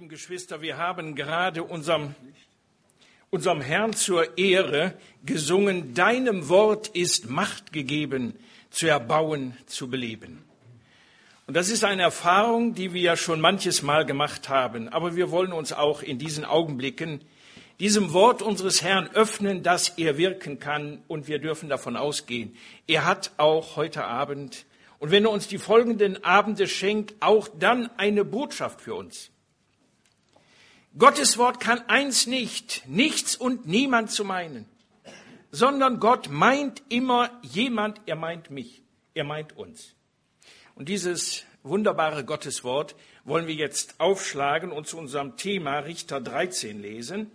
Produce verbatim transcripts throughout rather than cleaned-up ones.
lieben Geschwister, wir haben gerade unserem, unserem Herrn zur Ehre gesungen, deinem Wort ist Macht gegeben, zu erbauen, zu beleben. Und das ist eine Erfahrung, die wir schon manches Mal gemacht haben, aber wir wollen uns auch in diesen Augenblicken diesem Wort unseres Herrn öffnen, dass er wirken kann, und wir dürfen davon ausgehen, er hat auch heute Abend, und wenn er uns die folgenden Abende schenkt, auch dann eine Botschaft für uns. Gottes Wort kann eins nicht, nichts und niemand zu meinen, sondern Gott meint immer jemand, er meint mich, er meint uns. Und dieses wunderbare Gotteswort wollen wir jetzt aufschlagen und zu unserem Thema Richter dreizehn lesen.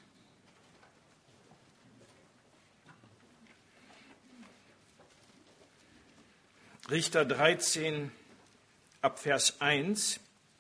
Richter dreizehn ab Vers eins.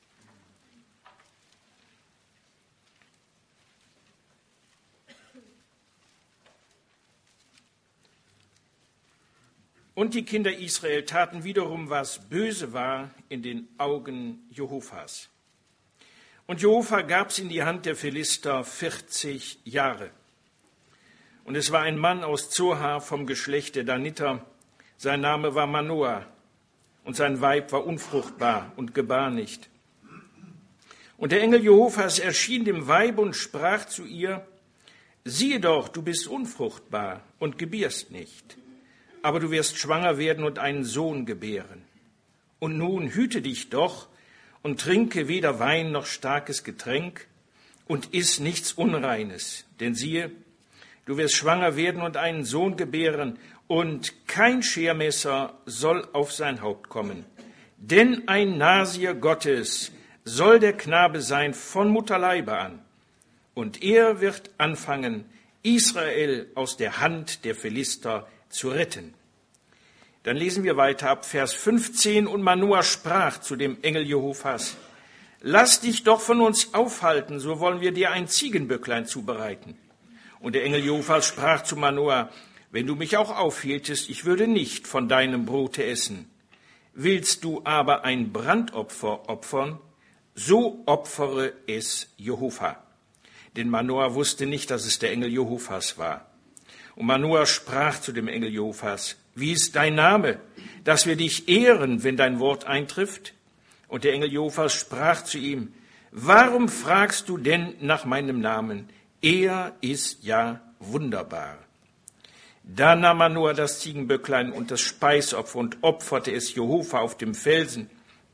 Und die Kinder Israel taten wiederum, was böse war in den Augen Jehovas. Und Jehova gab's in die Hand der Philister vierzig Jahre. Und es war ein Mann aus Zohar vom Geschlecht der Daniter, sein Name war Manoah, und sein Weib war unfruchtbar und gebar nicht. Und der Engel Jehovas erschien dem Weib und sprach zu ihr, siehe doch, du bist unfruchtbar und gebierst nicht, aber du wirst schwanger werden und einen Sohn gebären. Und nun hüte dich doch und trinke weder Wein noch starkes Getränk und iss nichts Unreines. Denn siehe, du wirst schwanger werden und einen Sohn gebären, und kein Schermesser soll auf sein Haupt kommen. Denn ein Nasier Gottes soll der Knabe sein von Mutterleibe an. Und er wird anfangen, Israel aus der Hand der Philister zu retten. Dann lesen wir weiter ab Vers fünfzehn. Und Manoah sprach zu dem Engel Jehovas, lass dich doch von uns aufhalten, so wollen wir dir ein Ziegenböcklein zubereiten. Und der Engel Jehovas sprach zu Manoah, wenn du mich auch aufhieltest, ich würde nicht von deinem Brote essen. Willst du aber ein Brandopfer opfern, so opfere es Jehova. Denn Manoah wusste nicht, dass es der Engel Jehovas war. Und Manoah sprach zu dem Engel Jehovas, wie ist dein Name, dass wir dich ehren, wenn dein Wort eintrifft? Und der Engel Jehovas sprach zu ihm, warum fragst du denn nach meinem Namen? Er ist ja wunderbar. Da nahm Manoah das Ziegenböcklein und das Speisopfer und opferte es Jehova auf dem Felsen.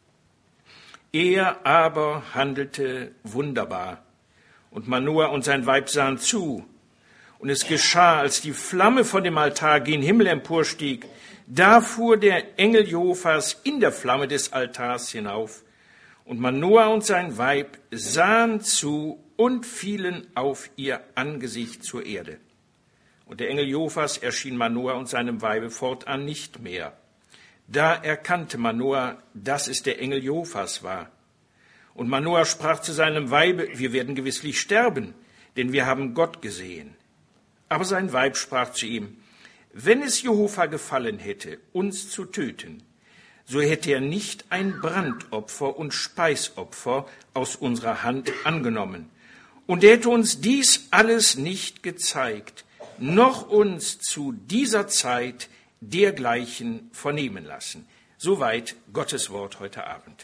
Er aber handelte wunderbar. Und Manoah und sein Weib sahen zu. Und es geschah, als die Flamme von dem Altar gen Himmel emporstieg, da fuhr der Engel Jehovas in der Flamme des Altars hinauf. Und Manoah und sein Weib sahen zu und fielen auf ihr Angesicht zur Erde. Und der Engel Jehovas erschien Manoah und seinem Weibe fortan nicht mehr. Da erkannte Manoah, dass es der Engel Jehovas war. Und Manoah sprach zu seinem Weibe, wir werden gewisslich sterben, denn wir haben Gott gesehen. Aber sein Weib sprach zu ihm, wenn es Jehova gefallen hätte, uns zu töten, so hätte er nicht ein Brandopfer und Speisopfer aus unserer Hand angenommen. Und er hätte uns dies alles nicht gezeigt, noch uns zu dieser Zeit dergleichen vernehmen lassen. Soweit Gottes Wort heute Abend.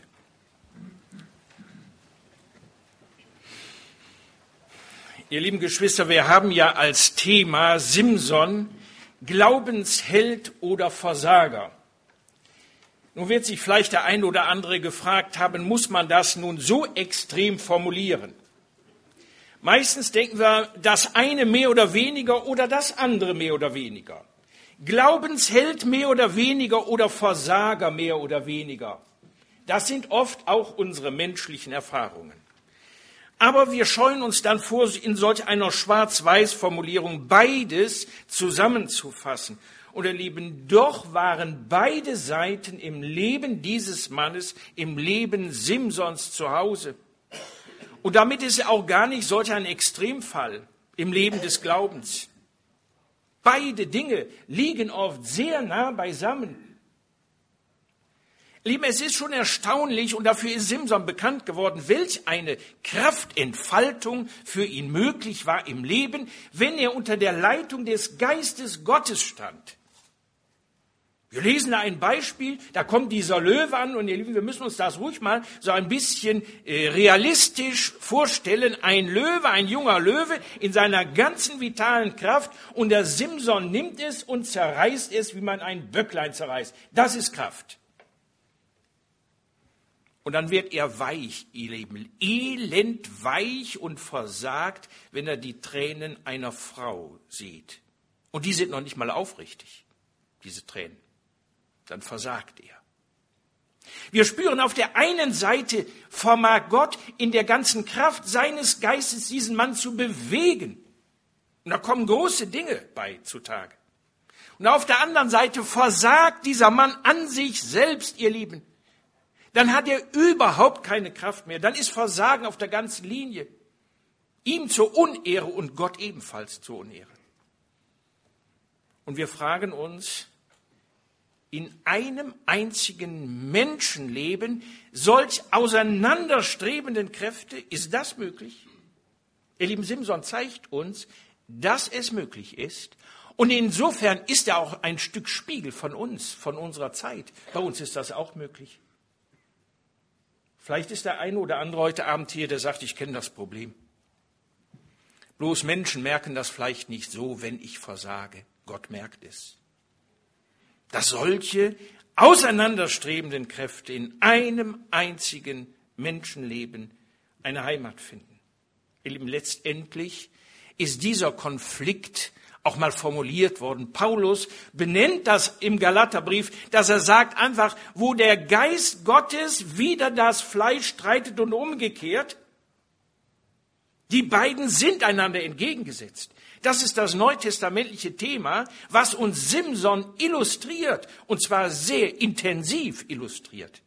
Ihr lieben Geschwister, wir haben ja als Thema Simson, Glaubensheld oder Versager. Nun wird sich vielleicht der eine oder andere gefragt haben, muss man das nun so extrem formulieren? Meistens denken wir, das eine mehr oder weniger oder das andere mehr oder weniger. Glaubensheld mehr oder weniger oder Versager mehr oder weniger. Das sind oft auch unsere menschlichen Erfahrungen. Aber wir scheuen uns dann vor, in solch einer Schwarz-Weiß-Formulierung beides zusammenzufassen. Und ihr Lieben, doch waren beide Seiten im Leben dieses Mannes, im Leben Simsons zu Hause. Und damit ist er auch gar nicht solch ein Extremfall im Leben des Glaubens. Beide Dinge liegen oft sehr nah beisammen. Lieben, es ist schon erstaunlich, und dafür ist Simson bekannt geworden, welch eine Kraftentfaltung für ihn möglich war im Leben, wenn er unter der Leitung des Geistes Gottes stand. Wir lesen da ein Beispiel, da kommt dieser Löwe an, und ihr Lieben, wir müssen uns das ruhig mal so ein bisschen äh, realistisch vorstellen. Ein Löwe, ein junger Löwe in seiner ganzen vitalen Kraft, und der Simson nimmt es und zerreißt es, wie man ein Böcklein zerreißt. Das ist Kraft. Und dann wird er weich, ihr Lieben, elend weich und versagt, wenn er die Tränen einer Frau sieht. Und die sind noch nicht mal aufrichtig, diese Tränen. Dann versagt er. Wir spüren auf der einen Seite, vermag Gott in der ganzen Kraft seines Geistes diesen Mann zu bewegen. Und da kommen große Dinge bei zutage. Und auf der anderen Seite versagt dieser Mann an sich selbst, ihr Lieben. Dann hat er überhaupt keine Kraft mehr. Dann ist Versagen auf der ganzen Linie. Ihm zur Unehre und Gott ebenfalls zur Unehre. Und wir fragen uns, in einem einzigen Menschenleben solch auseinanderstrebenden Kräfte, ist das möglich? Ihr lieben, Simson zeigt uns, dass es möglich ist. Und insofern ist er auch ein Stück Spiegel von uns, von unserer Zeit. Bei uns ist das auch möglich. Vielleicht ist der eine oder andere heute Abend hier, der sagt, ich kenne das Problem. Bloß Menschen merken das vielleicht nicht so, wenn ich versage. Gott merkt es. Dass solche auseinanderstrebenden Kräfte in einem einzigen Menschenleben eine Heimat finden. Ihr Lieben, letztendlich ist dieser Konflikt auch mal formuliert worden. Paulus benennt das im Galaterbrief, dass er sagt einfach, wo der Geist Gottes wider das Fleisch streitet und umgekehrt, die beiden sind einander entgegengesetzt. Das ist das neutestamentliche Thema, was uns Simson illustriert, und zwar sehr intensiv illustriert.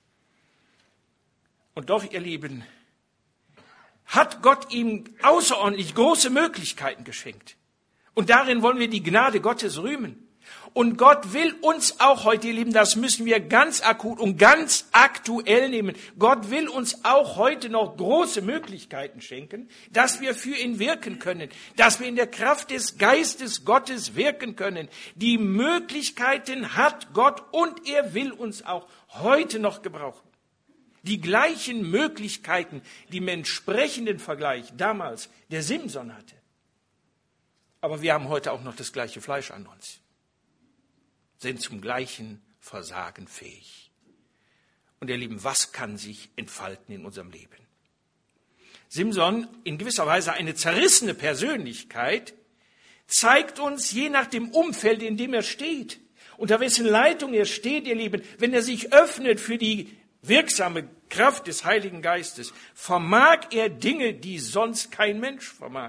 Und doch, ihr Lieben, hat Gott ihm außerordentlich große Möglichkeiten geschenkt. Und darin wollen wir die Gnade Gottes rühmen. Und Gott will uns auch heute, ihr Lieben, das müssen wir ganz akut und ganz aktuell nehmen. Gott will uns auch heute noch große Möglichkeiten schenken, dass wir für ihn wirken können, dass wir in der Kraft des Geistes Gottes wirken können. Die Möglichkeiten hat Gott, und er will uns auch heute noch gebrauchen. Die gleichen Möglichkeiten, die im entsprechenden Vergleich damals der Simson hatte. Aber wir haben heute auch noch das gleiche Fleisch an uns, sind zum gleichen Versagen fähig. Und ihr Lieben, was kann sich entfalten in unserem Leben? Simson, in gewisser Weise eine zerrissene Persönlichkeit, zeigt uns je nach dem Umfeld, in dem er steht, unter wessen Leitung er steht, ihr Lieben, wenn er sich öffnet für die wirksame Kraft des Heiligen Geistes, vermag er Dinge, die sonst kein Mensch vermag.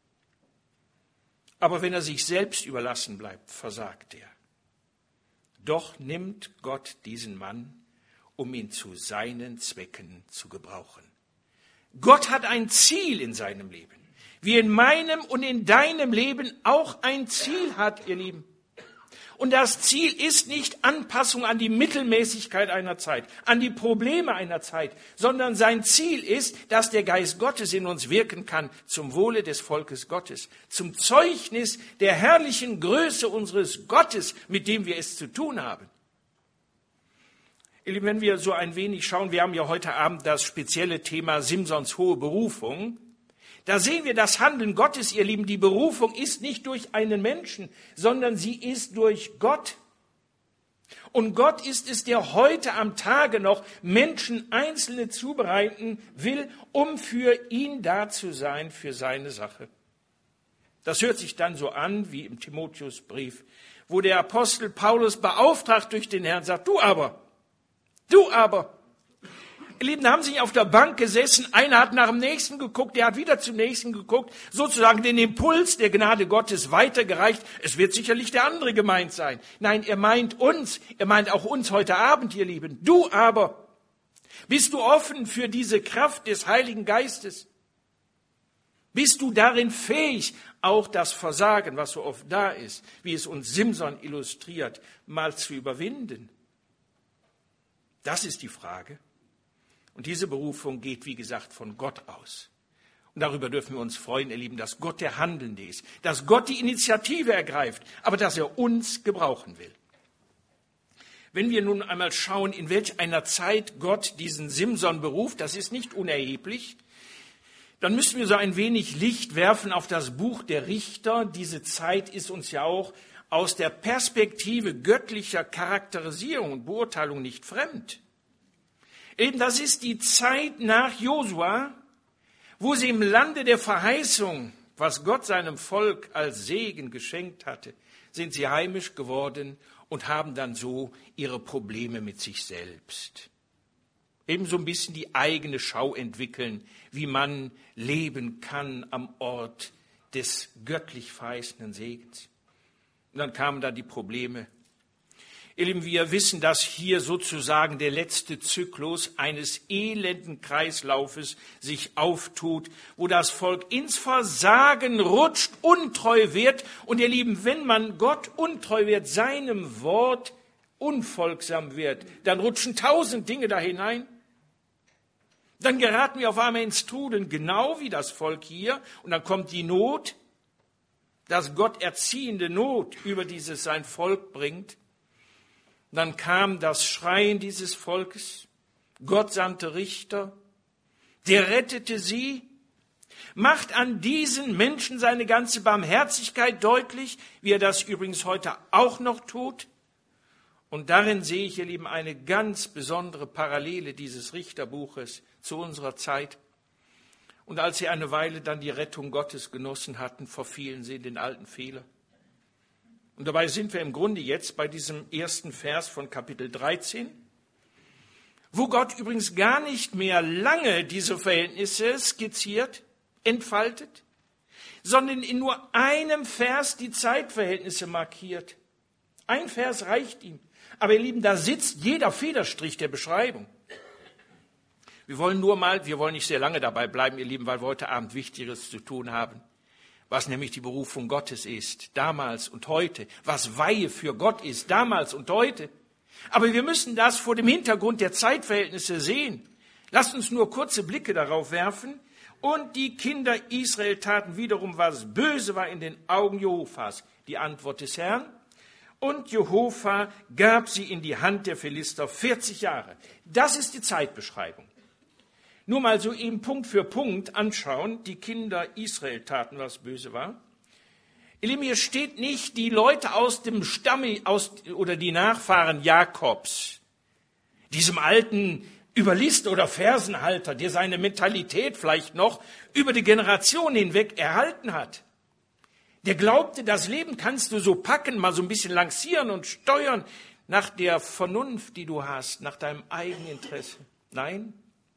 Aber wenn er sich selbst überlassen bleibt, versagt er. Doch nimmt Gott diesen Mann, um ihn zu seinen Zwecken zu gebrauchen. Gott hat ein Ziel in seinem Leben, wie in meinem und in deinem Leben auch ein Ziel hat, ihr Lieben. Und das Ziel ist nicht Anpassung an die Mittelmäßigkeit einer Zeit, an die Probleme einer Zeit, sondern sein Ziel ist, dass der Geist Gottes in uns wirken kann zum Wohle des Volkes Gottes, zum Zeugnis der herrlichen Größe unseres Gottes, mit dem wir es zu tun haben. Ihr Lieben, wenn wir so ein wenig schauen, wir haben ja heute Abend das spezielle Thema Simsons hohe Berufung. Da sehen wir das Handeln Gottes, ihr Lieben. Die Berufung ist nicht durch einen Menschen, sondern sie ist durch Gott. Und Gott ist es, der heute am Tage noch Menschen Einzelne zubereiten will, um für ihn da zu sein, für seine Sache. Das hört sich dann so an wie im Timotheusbrief, wo der Apostel Paulus beauftragt durch den Herrn sagt, du aber, du aber. Ihr Lieben, da haben sie auf der Bank gesessen, einer hat nach dem Nächsten geguckt, der hat wieder zum Nächsten geguckt, sozusagen den Impuls der Gnade Gottes weitergereicht. Es wird sicherlich der andere gemeint sein. Nein, er meint uns, er meint auch uns heute Abend, ihr Lieben. Du aber, bist du offen für diese Kraft des Heiligen Geistes? Bist du darin fähig, auch das Versagen, was so oft da ist, wie es uns Simson illustriert, mal zu überwinden? Das ist die Frage. Und diese Berufung geht, wie gesagt, von Gott aus. Und darüber dürfen wir uns freuen, ihr Lieben, dass Gott der Handelnde ist, dass Gott die Initiative ergreift, aber dass er uns gebrauchen will. Wenn wir nun einmal schauen, in welch einer Zeit Gott diesen Simson beruft, das ist nicht unerheblich, dann müssen wir so ein wenig Licht werfen auf das Buch der Richter. Diese Zeit ist uns ja auch aus der Perspektive göttlicher Charakterisierung und Beurteilung nicht fremd. Eben das ist die Zeit nach Josua, wo sie im Lande der Verheißung, was Gott seinem Volk als Segen geschenkt hatte, sind sie heimisch geworden und haben dann so ihre Probleme mit sich selbst. Ebenso ein bisschen die eigene Schau entwickeln, wie man leben kann am Ort des göttlich verheißenen Segens. Und dann kamen da die Probleme. Ihr Lieben, wir wissen, dass hier sozusagen der letzte Zyklus eines elenden Kreislaufes sich auftut, wo das Volk ins Versagen rutscht, untreu wird. Und ihr Lieben, wenn man Gott untreu wird, seinem Wort unfolgsam wird, dann rutschen tausend Dinge da hinein. Dann geraten wir auf einmal ins Trudeln, genau wie das Volk hier. Und dann kommt die Not, dass Gott erziehende Not über dieses sein Volk bringt. Dann kam das Schreien dieses Volkes. Gott sandte Richter. Der rettete sie. Macht an diesen Menschen seine ganze Barmherzigkeit deutlich, wie er das übrigens heute auch noch tut. Und darin sehe ich, ihr Lieben, eine ganz besondere Parallele dieses Richterbuches zu unserer Zeit. Und als sie eine Weile dann die Rettung Gottes genossen hatten, verfielen sie in den alten Fehler. Und dabei sind wir im Grunde jetzt bei diesem ersten Vers von Kapitel dreizehn, wo Gott übrigens gar nicht mehr lange diese Verhältnisse skizziert, entfaltet, sondern in nur einem Vers die Zeitverhältnisse markiert. Ein Vers reicht ihm. Aber ihr Lieben, da sitzt jeder Federstrich der Beschreibung. Wir wollen nur mal, wir wollen nicht sehr lange dabei bleiben, ihr Lieben, weil wir heute Abend Wichtigeres zu tun haben, was nämlich die Berufung Gottes ist, damals und heute, was Weihe für Gott ist, damals und heute. Aber wir müssen das vor dem Hintergrund der Zeitverhältnisse sehen. Lasst uns nur kurze Blicke darauf werfen. Und die Kinder Israel taten wiederum, was böse war in den Augen Jehovas. Die Antwort des Herrn. Und Jehova gab sie in die Hand der Philister vierzig Jahre. Das ist die Zeitbeschreibung. Nur mal so eben Punkt für Punkt anschauen. Die Kinder Israel taten, was böse war. Ihr Lieben, hier steht nicht die Leute aus dem Stamm aus, oder die Nachfahren Jakobs, diesem alten Überlister oder Fersenhalter, der seine Mentalität vielleicht noch über die Generationen hinweg erhalten hat. Der glaubte, das Leben kannst du so packen, mal so ein bisschen lancieren und steuern nach der Vernunft, die du hast, nach deinem Eigeninteresse. Nein,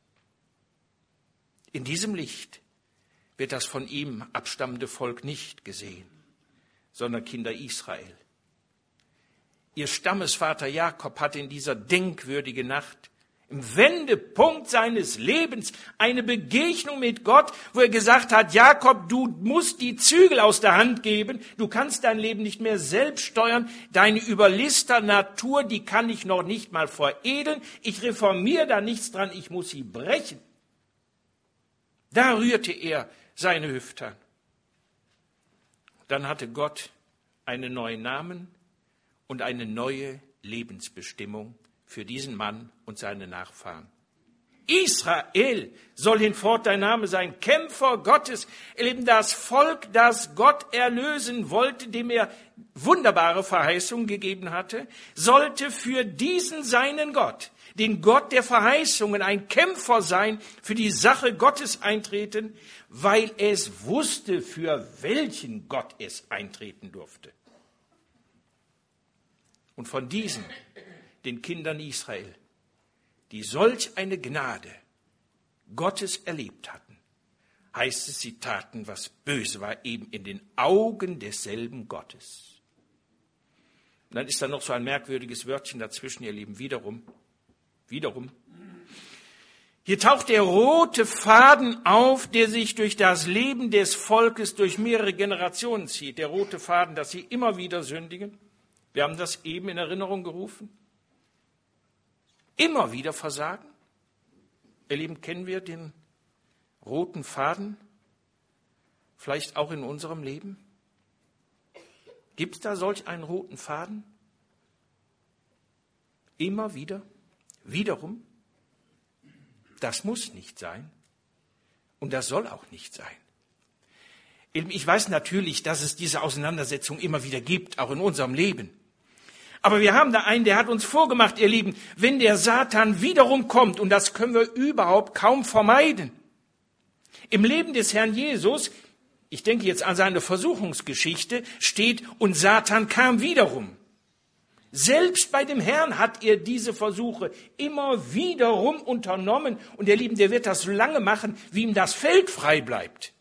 in diesem Licht wird das von ihm abstammende Volk nicht gesehen, sondern Kinder Israel. Ihr Stammesvater Jakob hatte in dieser denkwürdigen Nacht im Wendepunkt seines Lebens eine Begegnung mit Gott, wo er gesagt hat, Jakob, du musst die Zügel aus der Hand geben, du kannst dein Leben nicht mehr selbst steuern, deine überlister Natur, die kann ich noch nicht mal veredeln, ich reformiere da nichts dran, ich muss sie brechen. Da rührte er seine Hüfte an. Dann hatte Gott einen neuen Namen und eine neue Lebensbestimmung für diesen Mann und seine Nachfahren. Israel soll hinfort dein Name sein, Kämpfer Gottes. Ihr Lieben, das Volk, das Gott erlösen wollte, dem er wunderbare Verheißungen gegeben hatte, sollte für diesen seinen Gott, den Gott der Verheißungen, ein Kämpfer sein, für die Sache Gottes eintreten, weil es wusste, für welchen Gott es eintreten durfte. Und von diesen, den Kindern Israel, die solch eine Gnade Gottes erlebt hatten, heißt es, sie taten, was böse war, eben in den Augen desselben Gottes. Und dann ist da noch so ein merkwürdiges Wörtchen dazwischen, ihr Lieben, wiederum, wiederum. Hier taucht der rote Faden auf, der sich durch das Leben des Volkes durch mehrere Generationen zieht. Der rote Faden, dass sie immer wieder sündigen. Wir haben das eben in Erinnerung gerufen. immer wieder versagen? Ihr Lieben, kennen wir den roten Faden? Vielleicht auch in unserem Leben? Gibt es da solch einen roten Faden? Immer wieder? Wiederum? Das muss nicht sein. Und das soll auch nicht sein. Ich weiß natürlich, dass es diese Auseinandersetzung immer wieder gibt, auch in unserem Leben. Aber wir haben da einen, der hat uns vorgemacht, ihr Lieben, wenn der Satan wiederum kommt, und das können wir überhaupt kaum vermeiden. Im Leben des Herrn Jesus, ich denke jetzt an seine Versuchungsgeschichte, steht, und Satan kam wiederum. Selbst bei dem Herrn hat er diese Versuche immer wiederum unternommen. Und ihr Lieben, der wird das so lange machen, wie ihm das Feld frei bleibt.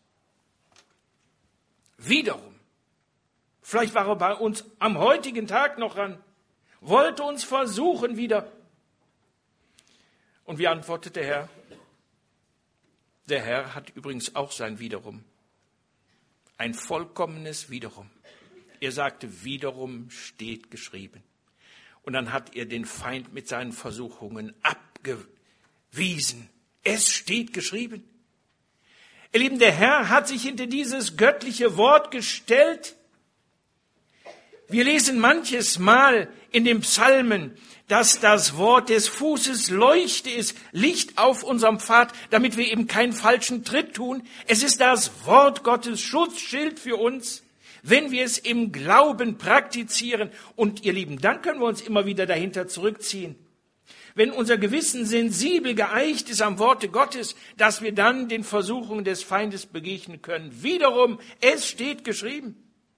Wiederum. Vielleicht war er bei uns am heutigen Tag noch ran, wollte uns versuchen wieder. Und wie antwortet der Herr? Der Herr hat übrigens auch sein Wiederum. Ein vollkommenes Wiederum. Er sagte, wiederum steht geschrieben. Und dann hat er den Feind mit seinen Versuchungen abgewiesen. Es steht geschrieben. Ihr Lieben, der Herr hat sich hinter dieses göttliche Wort gestellt. Wir lesen manches Mal in den Psalmen, dass das Wort des Fußes Leuchte ist, Licht auf unserem Pfad, damit wir eben keinen falschen Tritt tun. Es ist das Wort Gottes, Schutzschild für uns, wenn wir es im Glauben praktizieren. Und ihr Lieben, dann können wir uns immer wieder dahinter zurückziehen. Wenn unser Gewissen sensibel geeicht ist am Worte Gottes, dass wir dann den Versuchungen des Feindes begegnen können. Wiederum, es steht geschrieben.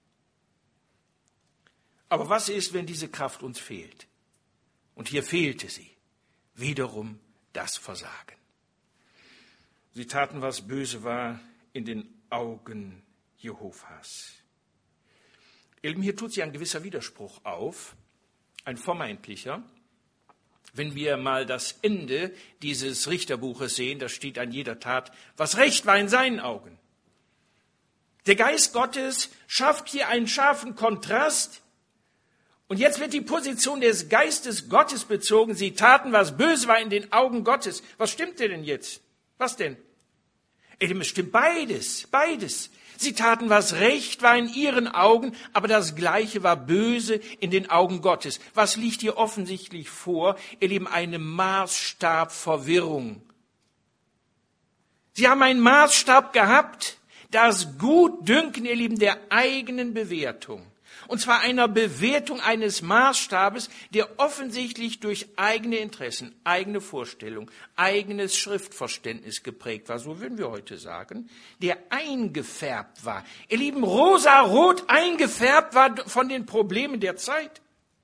Aber was ist, wenn diese Kraft uns fehlt? Und hier fehlte sie. Wiederum das Versagen. Sie taten, was böse war in den Augen Jehovas. Hier tut sich ein gewisser Widerspruch auf, ein vermeintlicher. Wenn wir mal das Ende dieses Richterbuches sehen, da steht an jeder Tat, was recht war in seinen Augen. Der Geist Gottes schafft hier einen scharfen Kontrast. Und jetzt wird die Position des Geistes Gottes bezogen. Sie taten, was böse war in den Augen Gottes. Was stimmt denn jetzt? Was denn? Es stimmt beides, beides. Sie taten, was recht war in ihren Augen, aber das Gleiche war böse in den Augen Gottes. Was liegt hier offensichtlich vor? Ihr Lieben, eine Maßstabverwirrung. Sie haben einen Maßstab gehabt, das Gutdünken, ihr Lieben, der eigenen Bewertung. Und zwar einer Bewertung eines Maßstabes, der offensichtlich durch eigene Interessen, eigene Vorstellung, eigenes Schriftverständnis geprägt war, so würden wir heute sagen, der eingefärbt war. Ihr Lieben, rosarot eingefärbt war von den Problemen der Zeit.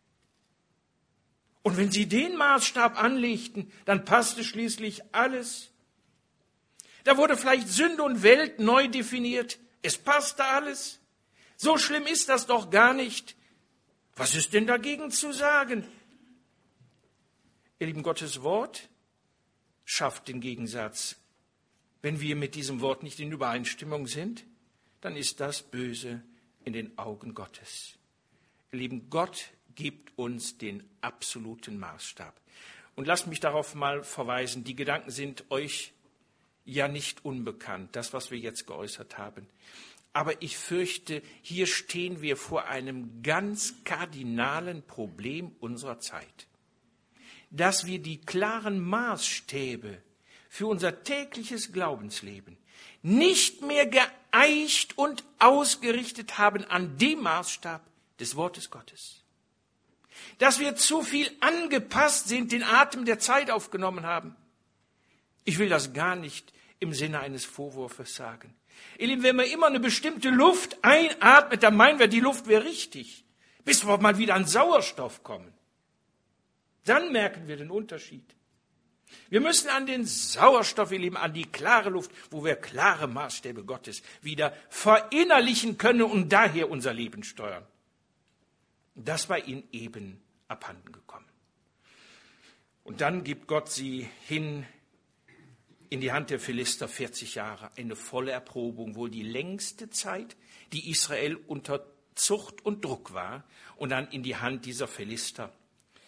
Und wenn sie den Maßstab anlegten, dann passte schließlich alles. Da wurde vielleicht Sünde und Welt neu definiert. Es passte alles. So schlimm ist das doch gar nicht. Was ist denn dagegen zu sagen? Ihr Lieben, Gottes Wort schafft den Gegensatz. Wenn wir mit diesem Wort nicht in Übereinstimmung sind, dann ist das böse in den Augen Gottes. Ihr Lieben, Gott gibt uns den absoluten Maßstab. Und lasst mich darauf mal verweisen, die Gedanken sind euch ja nicht unbekannt, das, was wir jetzt geäußert haben. Aber ich fürchte, hier stehen wir vor einem ganz kardinalen Problem unserer Zeit. Dass wir die klaren Maßstäbe für unser tägliches Glaubensleben nicht mehr geeicht und ausgerichtet haben an dem Maßstab des Wortes Gottes. Dass wir zu viel angepasst sind, den Atem der Zeit aufgenommen haben. Ich will das gar nicht im Sinne eines Vorwurfs sagen. Ihr Lieben, wenn wir immer eine bestimmte Luft einatmet, dann meinen wir, die Luft wäre richtig. Bis wir mal wieder an Sauerstoff kommen. Dann merken wir den Unterschied. Wir müssen an den Sauerstoff, ihr Lieben, an die klare Luft, wo wir klare Maßstäbe Gottes wieder verinnerlichen können und daher unser Leben steuern. Das war ihnen eben abhanden gekommen. Und dann gibt Gott sie hin in die Hand der Philister, vierzig Jahre, eine volle Erprobung, wohl die längste Zeit, die Israel unter Zucht und Druck war, und dann in die Hand dieser Philister.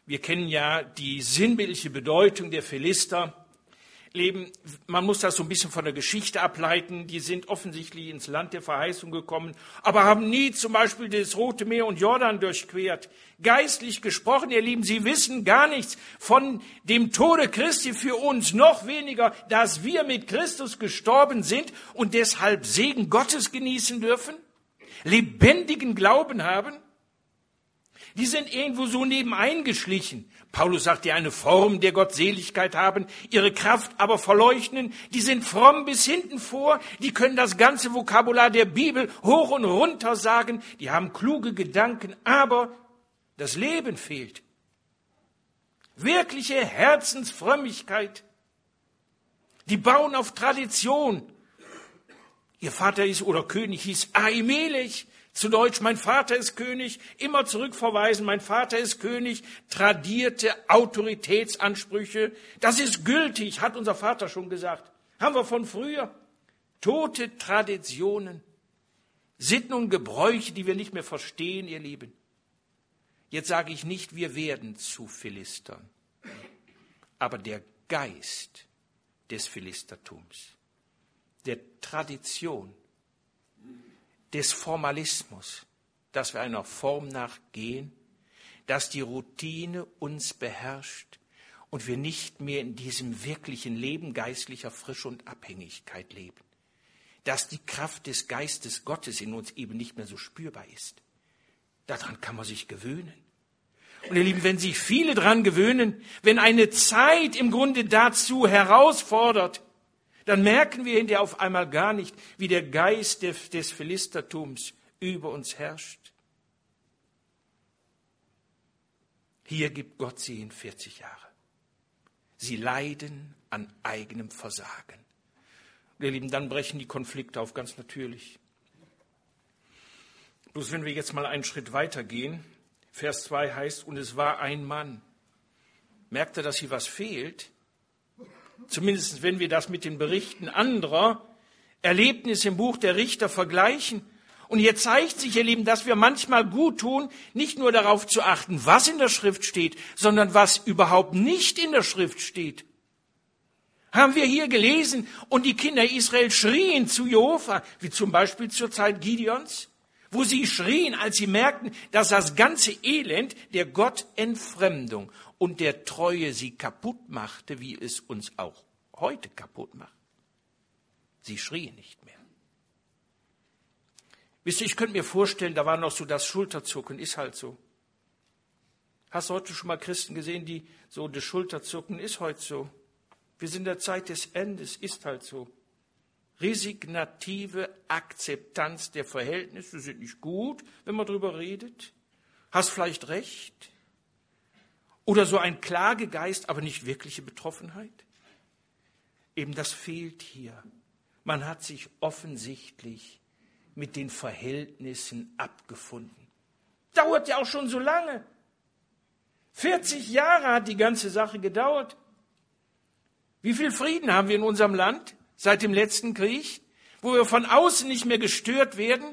Wir kennen ja die sinnbildliche Bedeutung der Philister. Leben, man muss das so ein bisschen von der Geschichte ableiten. Die sind offensichtlich ins Land der Verheißung gekommen, aber haben nie zum Beispiel das Rote Meer und Jordan durchquert. Geistlich gesprochen, ihr Lieben, sie wissen gar nichts von dem Tode Christi für uns, noch weniger, dass wir mit Christus gestorben sind und deshalb Segen Gottes genießen dürfen, lebendigen Glauben haben. Die sind irgendwo so nebenein geschlichen. Paulus sagt, die eine Form der Gottseligkeit haben, ihre Kraft aber verleugnen. Die sind fromm bis hinten vor. Die können das ganze Vokabular der Bibel hoch und runter sagen. Die haben kluge Gedanken, aber das Leben fehlt. Wirkliche Herzensfrömmigkeit. Die bauen auf Tradition. Ihr Vater ist oder König hieß Ahimelech. Zu Deutsch, mein Vater ist König, immer zurückverweisen, mein Vater ist König, tradierte Autoritätsansprüche, das ist gültig, hat unser Vater schon gesagt, haben wir von früher. Tote Traditionen, Sitten und Gebräuche, die wir nicht mehr verstehen, ihr Lieben. Jetzt sage ich nicht, wir werden zu Philistern, aber der Geist des Philistertums, der Tradition, des Formalismus, dass wir einer Form nachgehen, dass die Routine uns beherrscht und wir nicht mehr in diesem wirklichen Leben geistlicher Frische und Abhängigkeit leben, dass die Kraft des Geistes Gottes in uns eben nicht mehr so spürbar ist. Daran kann man sich gewöhnen. Und ihr Lieben, wenn sich viele daran gewöhnen, wenn eine Zeit im Grunde dazu herausfordert, dann merken wir hinterher auf einmal gar nicht, wie der Geist des, des Philistertums über uns herrscht. Hier gibt Gott sie in vierzig Jahre. Sie leiden an eigenem Versagen. Und ihr Lieben, dann brechen die Konflikte auf, ganz natürlich. Bloß wenn wir jetzt mal einen Schritt weiter gehen, Vers zwei heißt, und es war ein Mann. Merkt ihr, dass hier was fehlt? Zumindest wenn wir das mit den Berichten anderer Erlebnisse im Buch der Richter vergleichen. Und hier zeigt sich, ihr Lieben, dass wir manchmal gut tun, nicht nur darauf zu achten, was in der Schrift steht, sondern was überhaupt nicht in der Schrift steht. Haben wir hier gelesen, und die Kinder Israel schrien zu Jehova, wie zum Beispiel zur Zeit Gideons, wo sie schrien, als sie merkten, dass das ganze Elend der Gottentfremdung und der Treue sie kaputt machte, wie es uns auch heute kaputt macht. Sie schrien nicht mehr. Wisst ihr, ich könnte mir vorstellen, da war noch so das Schulterzucken, ist halt so. Hast du heute schon mal Christen gesehen, die so, das Schulterzucken ist heute so. Wir sind in der Zeit des Endes, ist halt so. Resignative Akzeptanz der Verhältnisse sind nicht gut, wenn man drüber redet. Hast vielleicht recht. Oder so ein Klagegeist, aber nicht wirkliche Betroffenheit. Eben das fehlt hier. Man hat sich offensichtlich mit den Verhältnissen abgefunden. Dauert ja auch schon so lange. vierzig Jahre hat die ganze Sache gedauert. Wie viel Frieden haben wir in unserem Land seit dem letzten Krieg, wo wir von außen nicht mehr gestört werden?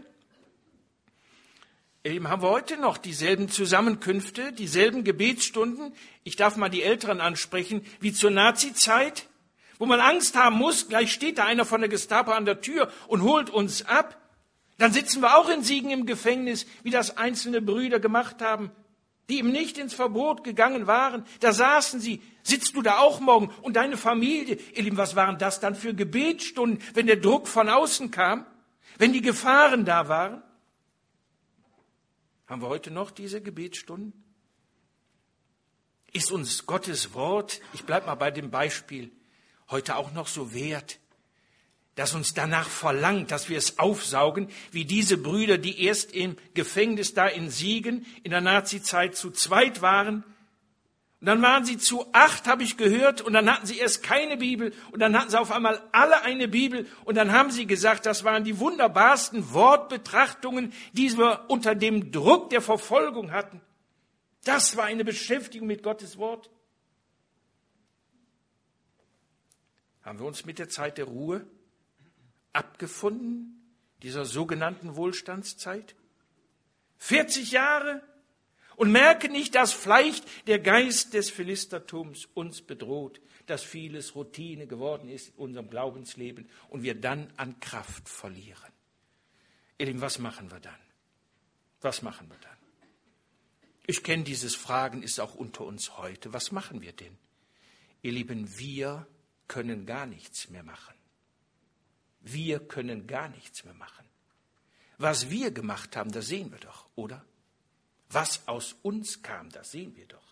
Eben haben wir heute noch dieselben Zusammenkünfte, dieselben Gebetsstunden. Ich darf mal die Älteren ansprechen, wie zur Nazi-Zeit, wo man Angst haben muss, gleich steht da einer von der Gestapo an der Tür und holt uns ab. Dann sitzen wir auch in Siegen im Gefängnis, wie das einzelne Brüder gemacht haben, die eben nicht ins Verbot gegangen waren. Da saßen sie. Sitzt du da auch morgen? Und deine Familie? Ihr Lieben, was waren das dann für Gebetsstunden, wenn der Druck von außen kam? Wenn die Gefahren da waren? Haben wir heute noch diese Gebetsstunden? Ist uns Gottes Wort, ich bleibe mal bei dem Beispiel, heute auch noch so wert, dass uns danach verlangt, dass wir es aufsaugen, wie diese Brüder, die erst im Gefängnis da in Siegen in der Nazizeit zu zweit waren. Und dann waren sie zu acht, habe ich gehört, und dann hatten sie erst keine Bibel und dann hatten sie auf einmal alle eine Bibel und dann haben sie gesagt, das waren die wunderbarsten Wortbetrachtungen, die wir unter dem Druck der Verfolgung hatten. Das war eine Beschäftigung mit Gottes Wort. Haben wir uns mit der Zeit der Ruhe abgefunden, dieser sogenannten Wohlstandszeit? vierzig Jahre und merken nicht, dass vielleicht der Geist des Philistertums uns bedroht, dass vieles Routine geworden ist in unserem Glaubensleben und wir dann an Kraft verlieren. Ihr Lieben, was machen wir dann? Was machen wir dann? Ich kenne dieses Fragen, ist auch unter uns heute. Was machen wir denn? Ihr Lieben, wir können gar nichts mehr machen. Wir können gar nichts mehr machen. Was wir gemacht haben, das sehen wir doch, oder? Was aus uns kam, das sehen wir doch.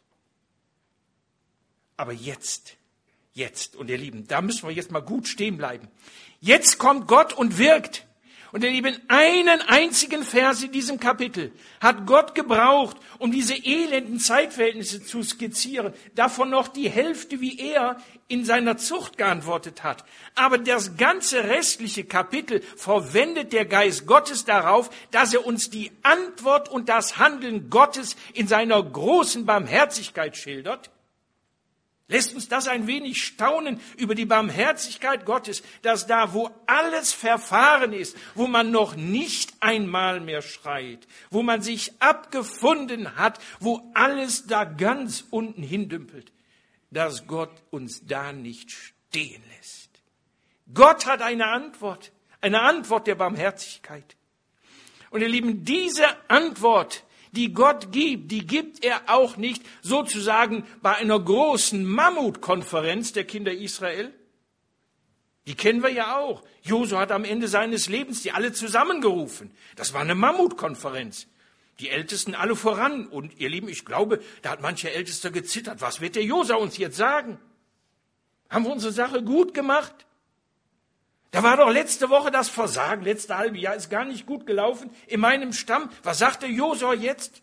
Aber jetzt, jetzt, und ihr Lieben, da müssen wir jetzt mal gut stehen bleiben. Jetzt kommt Gott und wirkt. Und ihr Lieben, einen einzigen Vers in diesem Kapitel hat Gott gebraucht, um diese elenden Zeitverhältnisse zu skizzieren. Davon noch die Hälfte, wie er in seiner Zucht geantwortet hat. Aber das ganze restliche Kapitel verwendet der Geist Gottes darauf, dass er uns die Antwort und das Handeln Gottes in seiner großen Barmherzigkeit schildert. Lässt uns das ein wenig staunen über die Barmherzigkeit Gottes, dass da, wo alles verfahren ist, wo man noch nicht einmal mehr schreit, wo man sich abgefunden hat, wo alles da ganz unten hindümpelt, dass Gott uns da nicht stehen lässt. Gott hat eine Antwort, eine Antwort der Barmherzigkeit. Und ihr Lieben, diese Antwort, die Gott gibt, die gibt er auch nicht sozusagen bei einer großen Mammutkonferenz der Kinder Israel. Die kennen wir ja auch. Josua hat am Ende seines Lebens die alle zusammengerufen. Das war eine Mammutkonferenz. Die Ältesten alle voran. Und ihr Lieben, ich glaube, da hat mancher Ältester gezittert. Was wird der Josua uns jetzt sagen? Haben wir unsere Sache gut gemacht? Da war doch letzte Woche das Versagen, letzte halbe Jahr ist gar nicht gut gelaufen in meinem Stamm. Was sagt der Josua jetzt?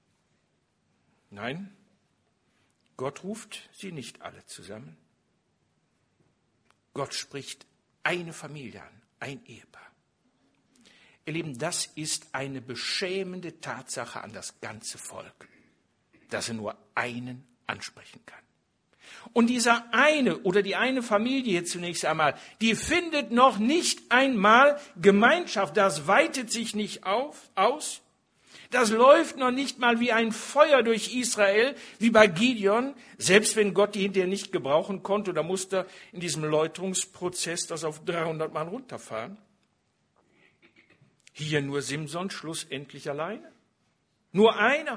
Nein, Gott ruft sie nicht alle zusammen. Gott spricht eine Familie an, ein Ehepaar. Ihr Lieben, das ist eine beschämende Tatsache an das ganze Volk, dass er nur einen ansprechen kann. Und dieser eine oder die eine Familie jetzt zunächst einmal, die findet noch nicht einmal Gemeinschaft. Das weitet sich nicht auf, aus. Das läuft noch nicht mal wie ein Feuer durch Israel, wie bei Gideon. Selbst wenn Gott die hinterher nicht gebrauchen konnte, da musste er in diesem Läuterungsprozess das auf dreihundert Mann runterfahren. Hier nur Simson, schlussendlich alleine. Nur einer.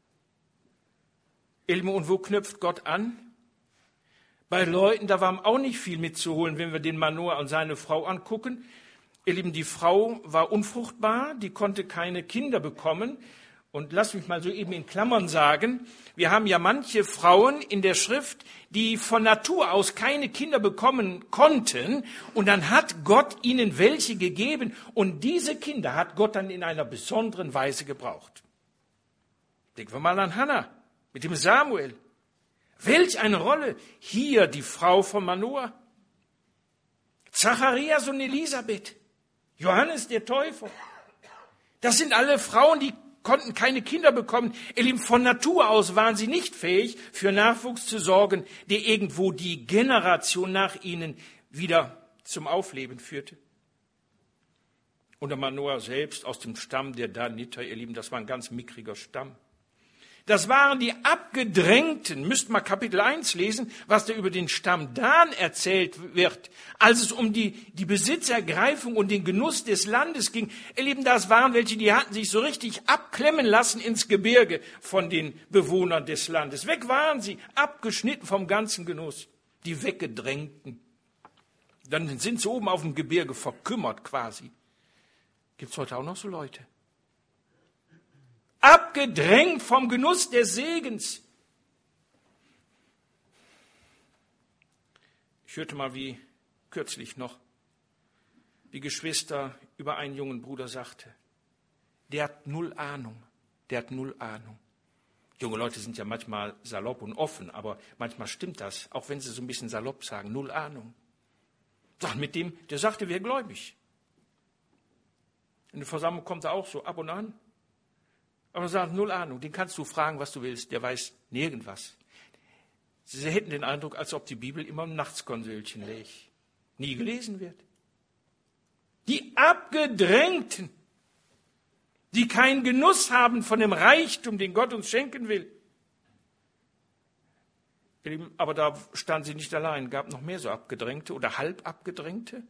Elmo, und wo knüpft Gott an? Bei Leuten, da war auch nicht viel mitzuholen, wenn wir den Manoah und seine Frau angucken. Ihr Lieben, die Frau war unfruchtbar, die konnte keine Kinder bekommen. Und lass mich mal so eben in Klammern sagen, wir haben ja manche Frauen in der Schrift, die von Natur aus keine Kinder bekommen konnten. Und dann hat Gott ihnen welche gegeben. Und diese Kinder hat Gott dann in einer besonderen Weise gebraucht. Denken wir mal an Hannah mit dem Samuel. Welch eine Rolle hier die Frau von Manoah. Zacharias und Elisabeth, Johannes der Täufer. Das sind alle Frauen, die konnten keine Kinder bekommen. Ihr Lieben, von Natur aus waren sie nicht fähig, für Nachwuchs zu sorgen, der irgendwo die Generation nach ihnen wieder zum Aufleben führte. Und der Manoah selbst aus dem Stamm der Daniter, ihr Lieben, das war ein ganz mickriger Stamm. Das waren die Abgedrängten. Müsst mal Kapitel eins lesen, was da über den Stamm Dan erzählt wird, als es um die, die Besitzergreifung und den Genuss des Landes ging. Ihr Lieben, das waren welche, die hatten sich so richtig abklemmen lassen ins Gebirge von den Bewohnern des Landes. Weg waren sie, abgeschnitten vom ganzen Genuss. Die Weggedrängten. Dann sind sie oben auf dem Gebirge verkümmert quasi. Gibt's heute auch noch so Leute? Abgedrängt vom Genuss des Segens. Ich hörte mal, wie kürzlich noch, wie Geschwister über einen jungen Bruder sagte, der hat null Ahnung, der hat null Ahnung. Junge Leute sind ja manchmal salopp und offen, aber manchmal stimmt das, auch wenn sie so ein bisschen salopp sagen, null Ahnung. Sag, mit dem, der sagte, wer gläubig. In der Versammlung kommt er auch so ab und an. Aber er sagt, null Ahnung, den kannst du fragen, was du willst, der weiß nirgendwas. Sie hätten den Eindruck, als ob die Bibel immer im Nachtskonsölchen läge, nie gelesen wird. Die Abgedrängten. die keinen Genuss haben von dem Reichtum, den Gott uns schenken will. Aber da standen sie nicht allein, gab noch mehr so Abgedrängte oder Halbabgedrängte.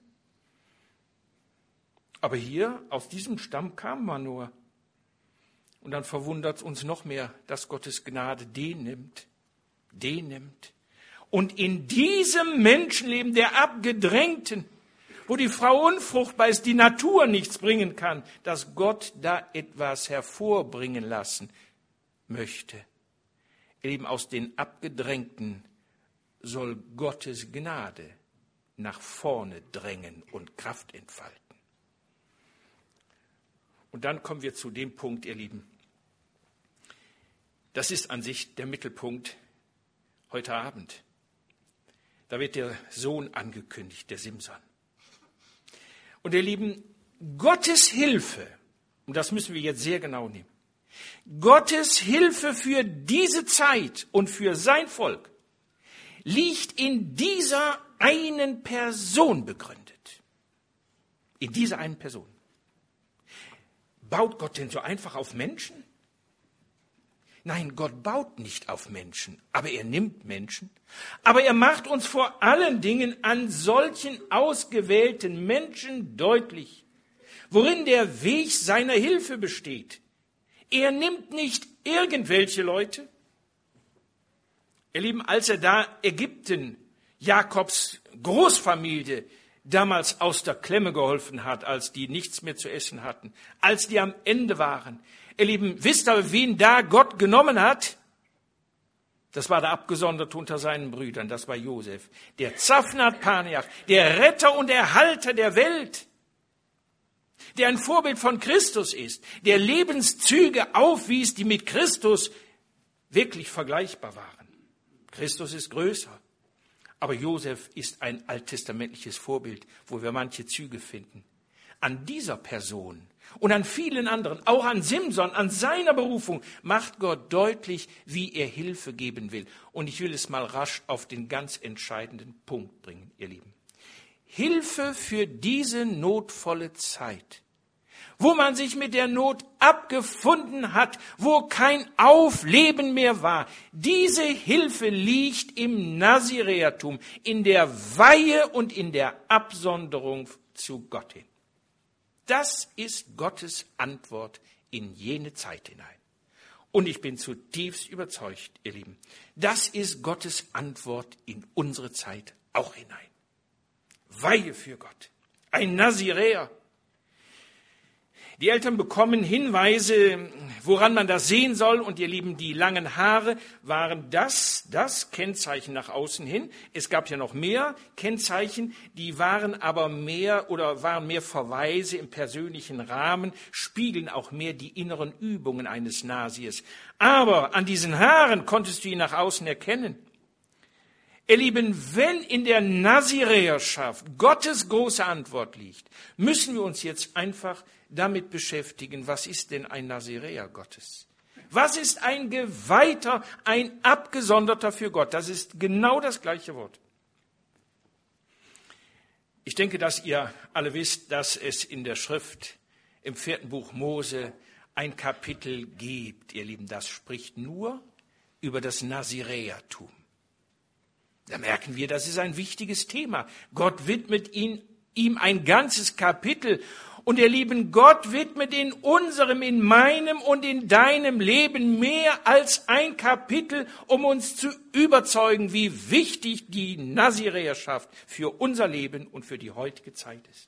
Aber hier, aus diesem Stamm kam man nur. Und dann verwundert es uns noch mehr, dass Gottes Gnade den nimmt, den nimmt. Und in diesem Menschenleben der Abgedrängten, wo die Frau unfruchtbar ist, die Natur nichts bringen kann, dass Gott da etwas hervorbringen lassen möchte. Eben aus den Abgedrängten soll Gottes Gnade nach vorne drängen und Kraft entfalten. Und dann kommen wir zu dem Punkt, ihr Lieben. Das ist an sich der Mittelpunkt heute Abend. Da wird der Sohn angekündigt, der Simson. Und ihr Lieben, Gottes Hilfe, und das müssen wir jetzt sehr genau nehmen, Gottes Hilfe für diese Zeit und für sein Volk liegt in dieser einen Person begründet. In dieser einen Person. Baut Gott denn so einfach auf Menschen? Nein, Gott baut nicht auf Menschen, aber er nimmt Menschen. Aber er macht uns vor allen Dingen an solchen ausgewählten Menschen deutlich, worin der Weg seiner Hilfe besteht. Er nimmt nicht irgendwelche Leute. Ihr Lieben, als er da Ägypten, Jakobs Großfamilie, damals aus der Klemme geholfen hat, als die nichts mehr zu essen hatten, als die am Ende waren. Ihr Lieben, wisst ihr, wen da Gott genommen hat? Das war der Abgesonderte unter seinen Brüdern, das war Josef, der Zaphnath Paneach, der Retter und Erhalter der Welt, der ein Vorbild von Christus ist, der Lebenszüge aufwies, die mit Christus wirklich vergleichbar waren. Christus ist größer. Aber Josef ist ein alttestamentliches Vorbild, wo wir manche Züge finden. An dieser Person und an vielen anderen, auch an Simson, an seiner Berufung, macht Gott deutlich, wie er Hilfe geben will. Und ich will es mal rasch auf den ganz entscheidenden Punkt bringen, ihr Lieben. Hilfe für diese notvolle Zeit, wo man sich mit der Not abgefunden hat, wo kein Aufleben mehr war. Diese Hilfe liegt im Naziräertum, in der Weihe und in der Absonderung zu Gott hin. Das ist Gottes Antwort in jene Zeit hinein. Und ich bin zutiefst überzeugt, ihr Lieben, das ist Gottes Antwort in unsere Zeit auch hinein. Weihe für Gott, ein Naziräer. Die Eltern bekommen Hinweise, woran man das sehen soll. Und ihr Lieben, die langen Haare waren das, das Kennzeichen nach außen hin. Es gab ja noch mehr Kennzeichen, die waren aber mehr oder waren mehr Verweise im persönlichen Rahmen, spiegeln auch mehr die inneren Übungen eines Nasiers. Aber an diesen Haaren konntest du ihn nach außen erkennen. Ihr Lieben, wenn in der Naziräerschaft Gottes große Antwort liegt, müssen wir uns jetzt einfach damit beschäftigen, was ist denn ein Naziräer Gottes? Was ist ein Geweihter, ein Abgesonderter für Gott? Das ist genau das gleiche Wort. Ich denke, dass ihr alle wisst, dass es in der Schrift im vierten Buch Mose ein Kapitel gibt, ihr Lieben, das spricht nur über das Naziräertum. Da merken wir, das ist ein wichtiges Thema. Gott widmet ihn, ihm ein ganzes Kapitel. Und ihr Lieben, Gott widmet in unserem, in meinem und in deinem Leben mehr als ein Kapitel, um uns zu überzeugen, wie wichtig die Naziräerschaft für unser Leben und für die heutige Zeit ist.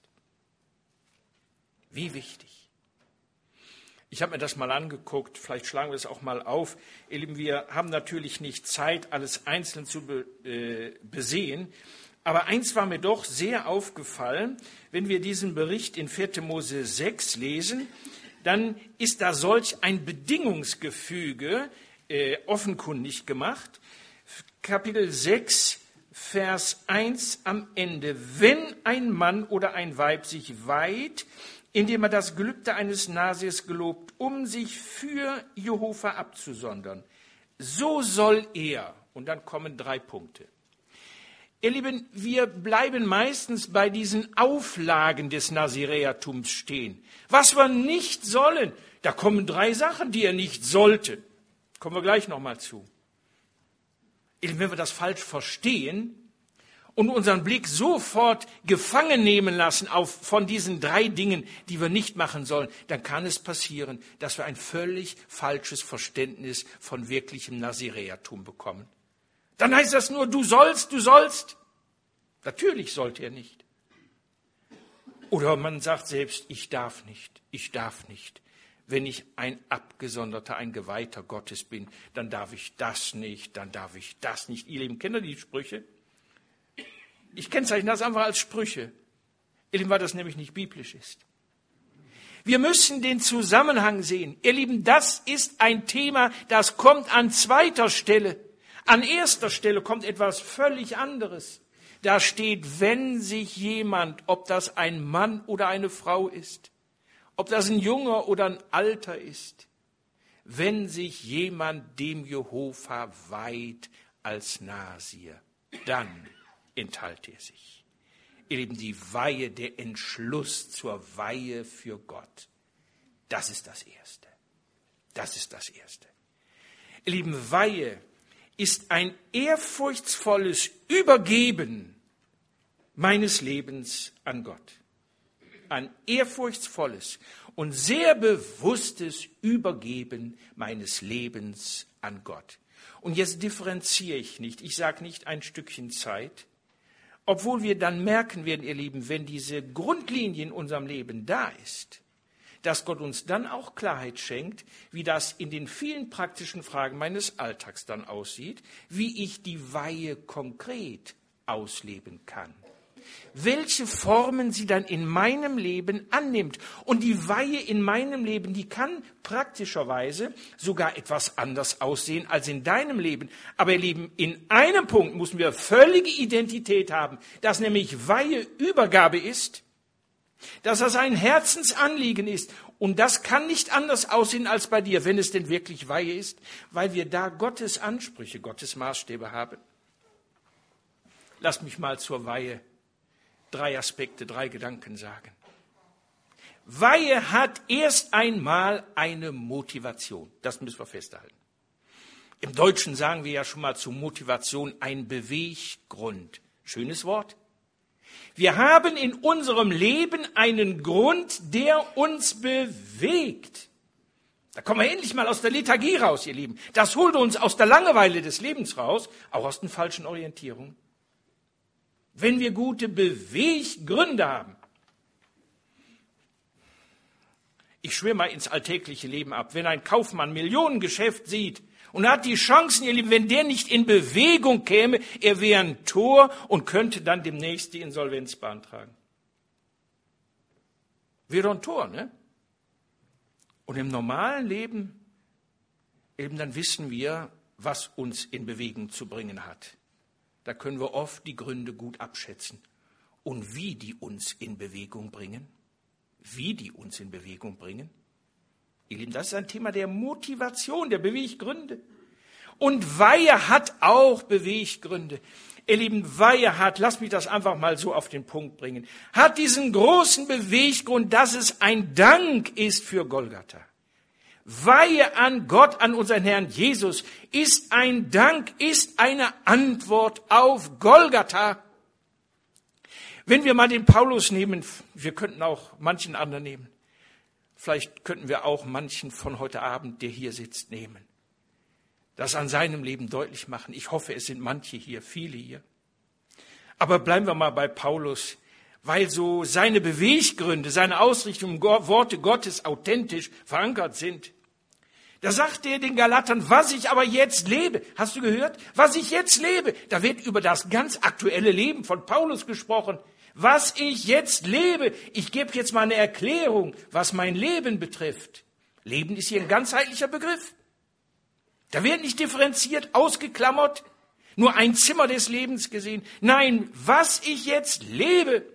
Wie wichtig. Ich habe mir das mal angeguckt, vielleicht schlagen wir es auch mal auf. Ihr Lieben, wir haben natürlich nicht Zeit, alles einzeln zu be, äh, besehen. Aber eins war mir doch sehr aufgefallen, wenn wir diesen Bericht in vierter Mose sechs lesen, dann ist da solch ein Bedingungsgefüge äh, offenkundig gemacht. Kapitel sechs, Vers eins am Ende. Wenn ein Mann oder ein Weib sich weiht, indem er das Gelübde eines Nasirs gelobt, um sich für Jehova abzusondern, so soll er, und dann kommen drei Punkte. Ihr Lieben, wir bleiben meistens bei diesen Auflagen des Naziräertums stehen. Was wir nicht sollen, Da kommen drei Sachen, die er nicht sollte. Kommen wir gleich nochmal zu. Wenn wir das falsch verstehen und unseren Blick sofort gefangen nehmen lassen auf, von diesen drei Dingen, die wir nicht machen sollen, dann kann es passieren, dass wir ein völlig falsches Verständnis von wirklichem Naziräertum bekommen. Dann heißt das nur, du sollst, du sollst. Natürlich sollte er nicht. Oder man sagt selbst, ich darf nicht, ich darf nicht. Wenn ich ein Abgesonderter, ein Geweihter Gottes bin, dann darf ich das nicht, dann darf ich das nicht. Ihr Lieben, kennt ihr die Sprüche? Ich kennzeichne das einfach als Sprüche, ihr Lieben, weil das nämlich nicht biblisch ist. Wir müssen den Zusammenhang sehen. Ihr Lieben, das ist ein Thema, das kommt an zweiter Stelle. An erster Stelle kommt etwas völlig anderes. Da steht, wenn sich jemand, ob das ein Mann oder eine Frau ist, ob das ein Junger oder ein Alter ist, wenn sich jemand dem Jehova weiht als Nasir, dann enthalte er sich. Ihr Lieben, die Weihe, der Entschluss zur Weihe für Gott, das ist das Erste. Das ist das Erste. Ihr Lieben, Weihe ist ein ehrfurchtsvolles Übergeben meines Lebens an Gott. Ein ehrfurchtsvolles und sehr bewusstes Übergeben meines Lebens an Gott. Und jetzt differenziere ich nicht. Ich sage nicht ein Stückchen Zeit, obwohl wir dann merken werden, ihr Lieben, wenn diese Grundlinie in unserem Leben da ist, dass Gott uns dann auch Klarheit schenkt, wie das in den vielen praktischen Fragen meines Alltags dann aussieht, wie ich die Weihe konkret ausleben kann. Welche Formen sie dann in meinem Leben annimmt. Und die Weihe in meinem Leben, die kann praktischerweise sogar etwas anders aussehen als in deinem Leben. Aber ihr Lieben, in einem Punkt müssen wir völlige Identität haben, dass nämlich Weihe Übergabe ist, dass das ein Herzensanliegen ist. Und das kann nicht anders aussehen als bei dir, wenn es denn wirklich Weihe ist, weil wir da Gottes Ansprüche, Gottes Maßstäbe haben. Lass mich mal zur Weihe drei Aspekte, drei Gedanken sagen. Weihe hat erst einmal eine Motivation. Das müssen wir festhalten. Im Deutschen sagen wir ja schon mal zu Motivation ein Beweggrund. Schönes Wort. Wir haben in unserem Leben einen Grund, der uns bewegt. Da kommen wir endlich mal aus der Lethargie raus, ihr Lieben. Das holt uns aus der Langeweile des Lebens raus, auch aus den falschen Orientierungen. Wenn wir gute Beweggründe haben. Ich schwöre mal ins alltägliche Leben ab. Wenn ein Kaufmann Millionengeschäft sieht und hat die Chancen, ihr Lieben, wenn der nicht in Bewegung käme, er wäre ein Tor und könnte dann demnächst die Insolvenz beantragen. Wäre doch ein Tor, ne? Und im normalen Leben, eben dann wissen wir, was uns in Bewegung zu bringen hat. Da können wir oft die Gründe gut abschätzen. Und wie die uns in Bewegung bringen, wie die uns in Bewegung bringen, ihr Lieben, das ist ein Thema der Motivation, der Beweggründe. Und Weihe hat auch Beweggründe. Ihr Lieben, Weihe hat, lasst mich das einfach mal so auf den Punkt bringen, hat diesen großen Beweggrund, dass es ein Dank ist für Golgatha. Weihe an Gott, an unseren Herrn Jesus, ist ein Dank, ist eine Antwort auf Golgatha. Wenn wir mal den Paulus nehmen, wir könnten auch manchen anderen nehmen. Vielleicht könnten wir auch manchen von heute Abend, der hier sitzt, nehmen. Das an seinem Leben deutlich machen. Ich hoffe, es sind manche hier, viele hier. Aber bleiben wir mal bei Paulus, weil so seine Beweggründe, seine Ausrichtung, Worte Gottes authentisch verankert sind. Da sagt er den Galatern, was ich aber jetzt lebe, hast du gehört? Was ich jetzt lebe, da wird über das ganz aktuelle Leben von Paulus gesprochen. Was ich jetzt lebe, ich gebe jetzt mal eine Erklärung, was mein Leben betrifft. Leben ist hier ein ganzheitlicher Begriff. Da wird nicht differenziert, ausgeklammert, nur ein Zimmer des Lebens gesehen. Nein, was ich jetzt lebe.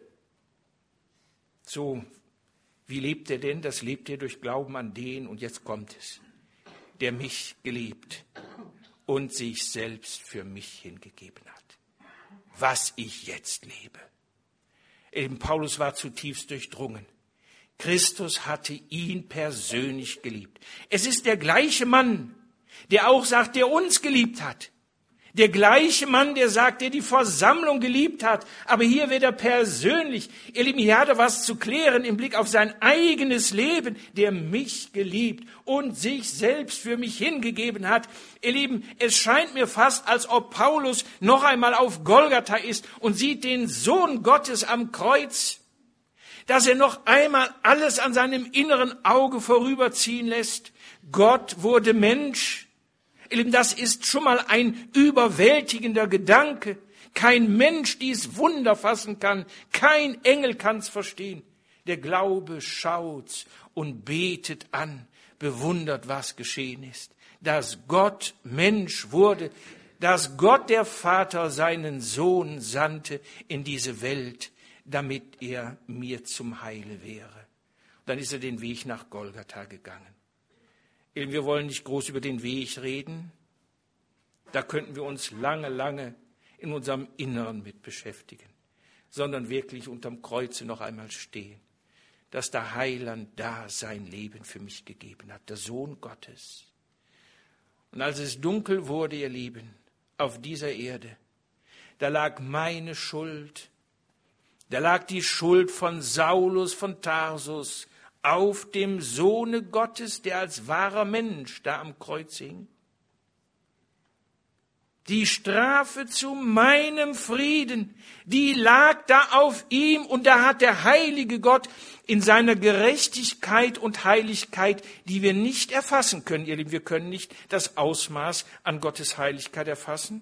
So, wie lebt er denn? Das lebt er durch Glauben an den, und jetzt kommt es, der mich geliebt und sich selbst für mich hingegeben hat. Was ich jetzt lebe. Eben Paulus war zutiefst durchdrungen. Christus hatte ihn persönlich geliebt. Es ist der gleiche Mann, der auch sagt, der uns geliebt hat. Der gleiche Mann, der sagt, der die Versammlung geliebt hat. Aber hier wird er persönlich. Ihr Lieben, hier hat er was zu klären im Blick auf sein eigenes Leben, der mich geliebt und sich selbst für mich hingegeben hat. Ihr Lieben, es scheint mir fast, als ob Paulus noch einmal auf Golgatha ist und sieht den Sohn Gottes am Kreuz, dass er noch einmal alles an seinem inneren Auge vorüberziehen lässt. Gott wurde Mensch. Ihr Lieben, das ist schon mal ein überwältigender Gedanke. Kein Mensch dies Wunder fassen kann. Kein Engel kann's verstehen. Der Glaube schaut's und betet an, bewundert, was geschehen ist. Dass Gott Mensch wurde, dass Gott der Vater seinen Sohn sandte in diese Welt, damit er mir zum Heile wäre. Dann ist er den Weg nach Golgatha gegangen. Wir wollen nicht groß über den Weg reden. Da könnten wir uns lange, lange in unserem Inneren mit beschäftigen, sondern wirklich unterm Kreuze noch einmal stehen, dass der Heiland da sein Leben für mich gegeben hat, der Sohn Gottes. Und als es dunkel wurde, ihr Lieben, auf dieser Erde, da lag meine Schuld, da lag die Schuld von Saulus von Tarsus, auf dem Sohne Gottes, der als wahrer Mensch da am Kreuz hing. Die Strafe zu meinem Frieden, die lag da auf ihm und da hat der heilige Gott in seiner Gerechtigkeit und Heiligkeit, die wir nicht erfassen können, ihr Lieben, wir können nicht das Ausmaß an Gottes Heiligkeit erfassen.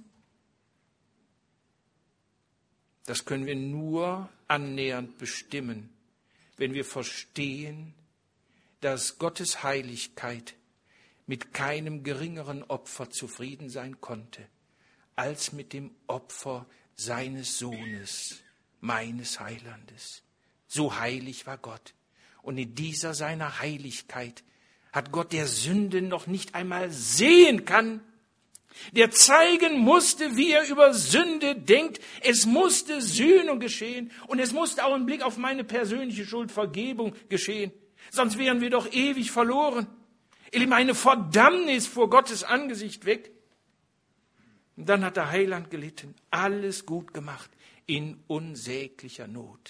Das können wir nur annähernd bestimmen, wenn wir verstehen, dass Gottes Heiligkeit mit keinem geringeren Opfer zufrieden sein konnte, als mit dem Opfer seines Sohnes, meines Heilandes. So heilig war Gott. Und in dieser seiner Heiligkeit hat Gott, der Sünde noch nicht einmal sehen kann, der zeigen musste, wie er über Sünde denkt. Es musste Sühnung geschehen und es musste auch im Blick auf meine persönliche Schuld Vergebung geschehen. Sonst wären wir doch ewig verloren. Eine Verdammnis vor Gottes Angesicht weg. Und dann hat der Heiland gelitten, alles gut gemacht, in unsäglicher Not.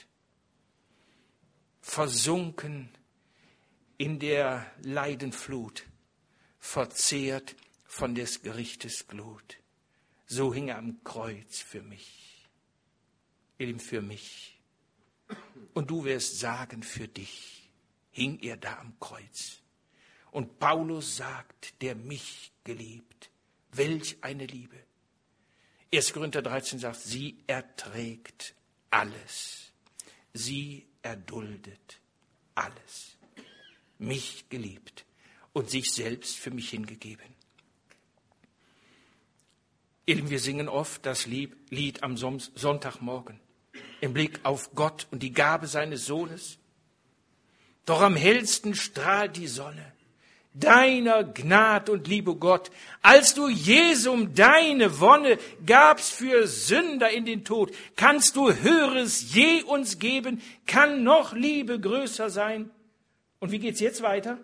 Versunken in der Leidenflut, verzehrt von des Gerichtes Glut. So hing er am Kreuz für mich. Ihr Lieben, für mich. Und du wirst sagen, für dich hing er da am Kreuz. Und Paulus sagt, der mich geliebt. Welch eine Liebe. erster Korinther dreizehn sagt, sie erträgt alles. Sie erduldet alles. Mich geliebt und sich selbst für mich hingegeben. Wir singen oft das Lied am Sonntagmorgen im Blick auf Gott und die Gabe seines Sohnes. Doch am hellsten strahlt die Sonne deiner Gnad und Liebe Gott, als du Jesum deine Wonne gabst für Sünder in den Tod. Kannst du Höheres je uns geben? Kann noch Liebe größer sein? Und wie geht's jetzt weiter?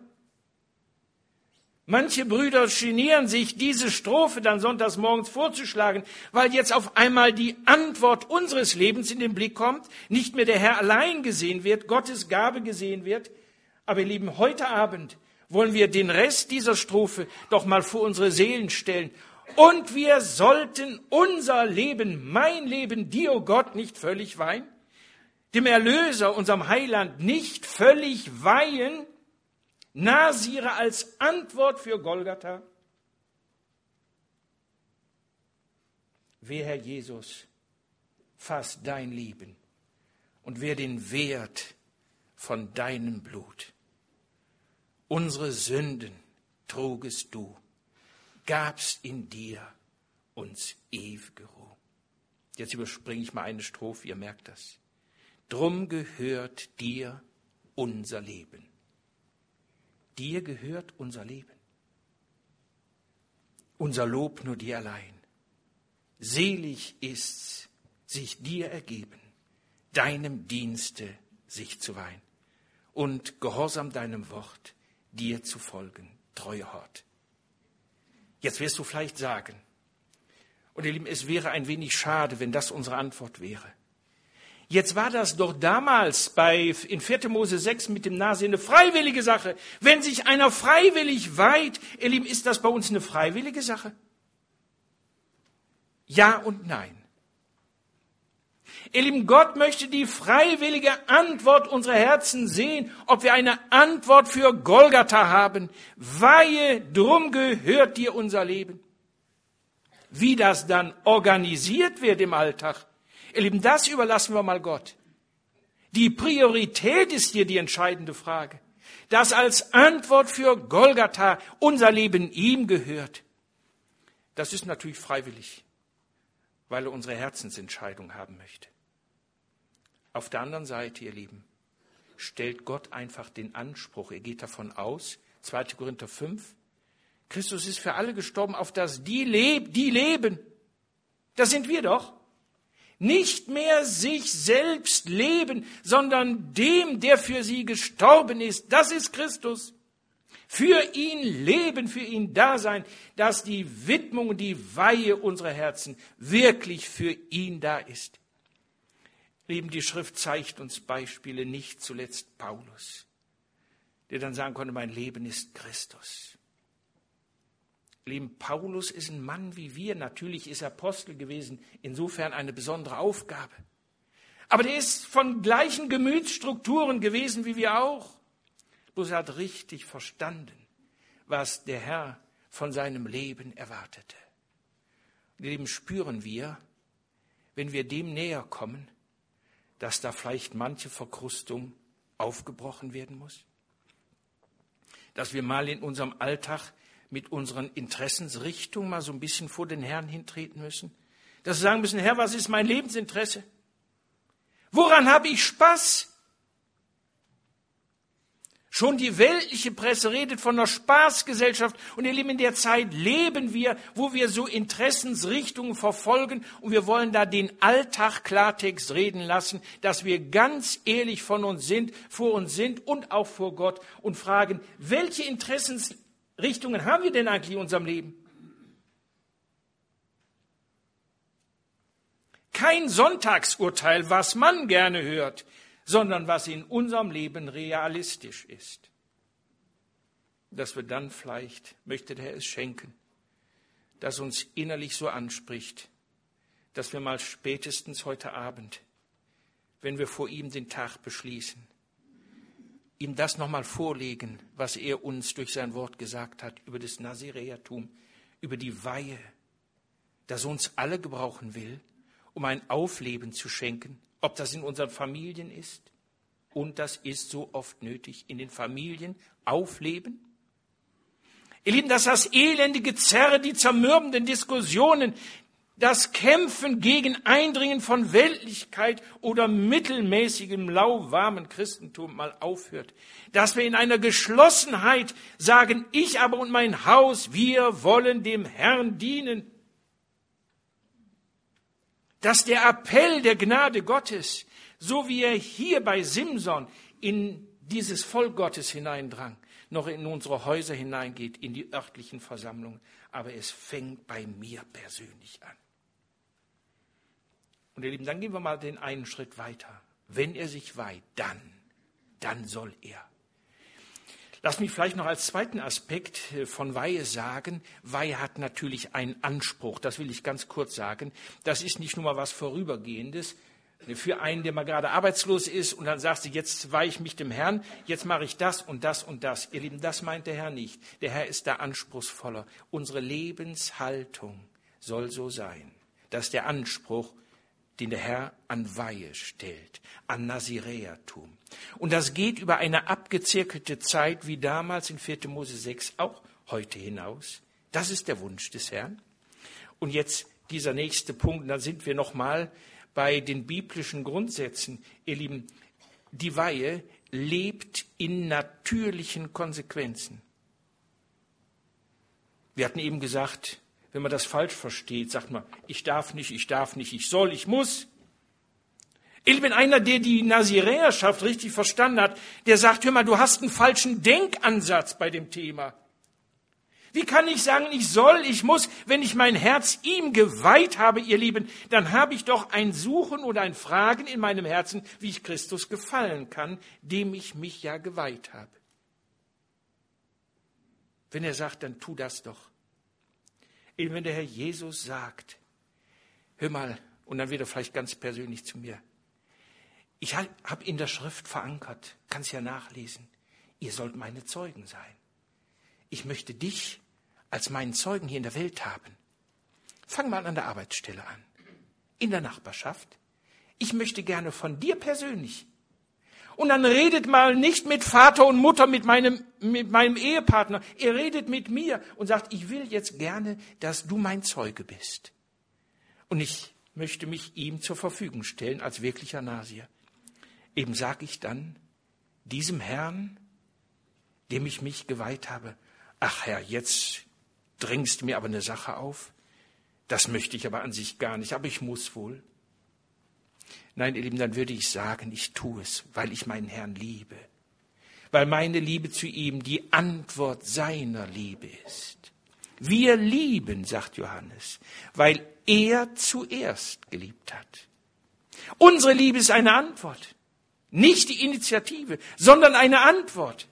Manche Brüder genieren sich, diese Strophe dann sonntags morgens vorzuschlagen, weil jetzt auf einmal die Antwort unseres Lebens in den Blick kommt, nicht mehr der Herr allein gesehen wird, Gottes Gabe gesehen wird. Aber ihr Lieben, heute Abend wollen wir den Rest dieser Strophe doch mal vor unsere Seelen stellen. Und wir sollten unser Leben, mein Leben, dir, o Gott, nicht völlig weihen, dem Erlöser, unserem Heiland, nicht völlig weihen, Nasire als Antwort für Golgatha. Wer, Herr Jesus, fasst dein Leben und wer den Wert von deinem Blut. Unsere Sünden trugest du, gabst in dir uns ewige Ruhe. Jetzt überspringe ich mal eine Strophe, ihr merkt das. Drum gehört dir unser Leben. Dir gehört unser Leben. Unser Lob nur dir allein. Selig ist's, sich dir ergeben, deinem Dienste sich zu weihen. und gehorsam deinem Wort, dir zu folgen, treuer Hort. Jetzt wirst du vielleicht sagen, und ihr Lieben, es wäre ein wenig schade, wenn das unsere Antwort wäre. Jetzt war das doch damals bei, in vierter Mose sechs mit dem Nasir eine freiwillige Sache. Wenn sich einer freiwillig weiht, ihr Lieben, ist das bei uns eine freiwillige Sache? Ja und nein. Ihr Lieben, Gott möchte die freiwillige Antwort unserer Herzen sehen, ob wir eine Antwort für Golgatha haben. Weihe, drum gehört dir unser Leben. Wie das dann organisiert wird im Alltag, ihr Lieben, das überlassen wir mal Gott. Die Priorität ist hier die entscheidende Frage. Dass als Antwort für Golgatha unser Leben ihm gehört. Das ist natürlich freiwillig, weil er unsere Herzensentscheidung haben möchte. Auf der anderen Seite, ihr Lieben, stellt Gott einfach den Anspruch, er geht davon aus, zweiter Korinther fünf, Christus ist für alle gestorben, auf das die, leb, die leben. Das sind wir doch. Nicht mehr sich selbst leben, sondern dem, der für sie gestorben ist. Das ist Christus. Für ihn leben, für ihn da sein, dass die Widmung und die Weihe unserer Herzen wirklich für ihn da ist. Lieben, die Schrift zeigt uns Beispiele, nicht zuletzt Paulus, der dann sagen konnte, mein Leben ist Christus. Lieben, Paulus ist ein Mann wie wir. Natürlich ist er Apostel gewesen, insofern eine besondere Aufgabe. Aber der ist von gleichen Gemütsstrukturen gewesen wie wir auch. Bloß er hat richtig verstanden, was der Herr von seinem Leben erwartete. Und Lieben, spüren wir, wenn wir dem näher kommen, dass da vielleicht manche Verkrustung aufgebrochen werden muss? Dass wir mal in unserem Alltag mit unseren Interessensrichtungen mal so ein bisschen vor den Herrn hintreten müssen. Dass wir sagen müssen, Herr, was ist mein Lebensinteresse? Woran habe ich Spaß? Schon die weltliche Presse redet von einer Spaßgesellschaft. Und ihr Lieben, in der Zeit leben wir, wo wir so Interessensrichtungen verfolgen. Und wir wollen da den Alltag Klartext reden lassen, dass wir ganz ehrlich von uns sind, vor uns sind und auch vor Gott und fragen, welche Interessensrichtungen haben wir denn eigentlich in unserem Leben? Kein Sonntagsurteil, was man gerne hört, sondern was in unserem Leben realistisch ist. Dass wir dann vielleicht, möchte der Herr es schenken, dass uns innerlich so anspricht, dass wir mal spätestens heute Abend, wenn wir vor ihm den Tag beschließen, ihm das nochmal vorlegen, was er uns durch sein Wort gesagt hat, über das Naziräertum, über die Weihe, dass er uns alle gebrauchen will, um ein Aufleben zu schenken, ob das in unseren Familien ist, und das ist so oft nötig, in den Familien aufleben. Ihr Lieben, dass das elendige Zerre, die zermürbenden Diskussionen, das Kämpfen gegen Eindringen von Weltlichkeit oder mittelmäßigem, lauwarmen Christentum mal aufhört. Dass wir in einer Geschlossenheit sagen, ich aber und mein Haus, wir wollen dem Herrn dienen. Dass der Appell der Gnade Gottes, so wie er hier bei Simson in dieses Volk Gottes hineindrang, noch in unsere Häuser hineingeht, in die örtlichen Versammlungen. Aber es fängt bei mir persönlich an. Und ihr Lieben, dann gehen wir mal den einen Schritt weiter. Wenn er sich weiht, dann, dann soll er. Lass mich vielleicht noch als zweiten Aspekt von Weihe sagen, Weihe hat natürlich einen Anspruch, das will ich ganz kurz sagen. Das ist nicht nur mal was Vorübergehendes für einen, der mal gerade arbeitslos ist und dann sagst du, jetzt weihe ich mich dem Herrn, jetzt mache ich das und das und das. Ihr Lieben, das meint der Herr nicht. Der Herr ist da anspruchsvoller. Unsere Lebenshaltung soll so sein. Das ist der Anspruch, den der Herr an Weihe stellt, an Naziräertum. Und das geht über eine abgezirkelte Zeit, wie damals in vierter Mose sechs, auch heute hinaus. Das ist der Wunsch des Herrn. Und jetzt dieser nächste Punkt, da sind wir nochmal bei den biblischen Grundsätzen. Ihr Lieben, die Weihe lebt in natürlichen Konsequenzen. Wir hatten eben gesagt, wenn man das falsch versteht, sagt man, ich darf nicht, ich darf nicht, ich soll, ich muss. Ich bin einer, der die Naziräerschaft richtig verstanden hat, der sagt, hör mal, du hast einen falschen Denkansatz bei dem Thema. Wie kann ich sagen, ich soll, ich muss, wenn ich mein Herz ihm geweiht habe, ihr Lieben, dann habe ich doch ein Suchen oder ein Fragen in meinem Herzen, wie ich Christus gefallen kann, dem ich mich ja geweiht habe. Wenn er sagt, dann tu das doch. Eben wenn der Herr Jesus sagt, hör mal, und dann wird er vielleicht ganz persönlich zu mir, ich habe in der Schrift verankert, kannst ja nachlesen, ihr sollt meine Zeugen sein. Ich möchte dich als meinen Zeugen hier in der Welt haben. Fang mal an der Arbeitsstelle an, in der Nachbarschaft. Ich möchte gerne von dir persönlich. Und dann redet mal nicht mit Vater und Mutter, mit meinem, mit meinem Ehepartner. Ihr redet mit mir und sagt, ich will jetzt gerne, dass du mein Zeuge bist. Und ich möchte mich ihm zur Verfügung stellen als wirklicher Nasier. Eben sage ich dann diesem Herrn, dem ich mich geweiht habe, ach Herr, jetzt drängst du mir aber eine Sache auf. Das möchte ich aber an sich gar nicht, aber ich muss wohl. Nein, ihr Lieben, dann würde ich sagen, ich tue es, weil ich meinen Herrn liebe. Weil meine Liebe zu ihm die Antwort seiner Liebe ist. Wir lieben, sagt Johannes, weil er zuerst geliebt hat. Unsere Liebe ist eine Antwort. Nicht die Initiative, sondern eine Antwort.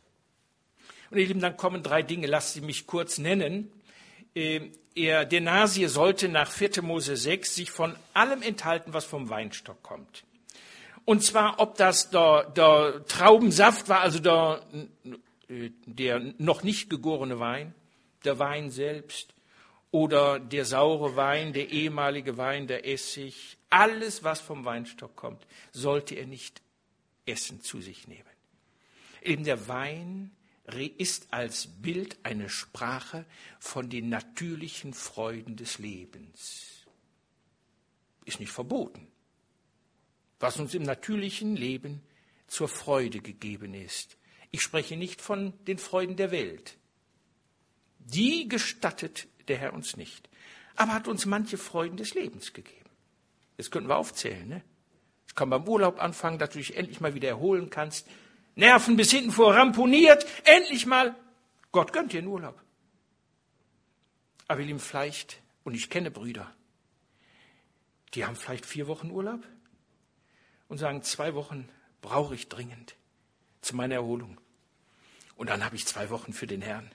Und ihr Lieben, dann kommen drei Dinge, lasst sie mich kurz nennen. Er, der Nasier sollte nach vierter Mose sechs sich von allem enthalten, was vom Weinstock kommt. Und zwar, ob das der, der Traubensaft war, also der, der noch nicht gegorene Wein, der Wein selbst oder der saure Wein, der ehemalige Wein, der Essig, alles, was vom Weinstock kommt, sollte er nicht essen, zu sich nehmen. Eben der Wein ist als Bild eine Sprache von den natürlichen Freuden des Lebens. Ist nicht verboten. Was uns im natürlichen Leben zur Freude gegeben ist. Ich spreche nicht von den Freuden der Welt. Die gestattet der Herr uns nicht. Aber hat uns manche Freuden des Lebens gegeben. Das könnten wir aufzählen, ne? Das kann beim Urlaub anfangen, dass du dich endlich mal wieder erholen kannst. Nerven bis hinten vor ramponiert, endlich mal. Gott gönnt dir einen Urlaub. Aber ihr Lieben, vielleicht, und ich kenne Brüder, die haben vielleicht vier Wochen Urlaub und sagen, zwei Wochen brauche ich dringend zu meiner Erholung. Und dann habe ich zwei Wochen für den Herrn.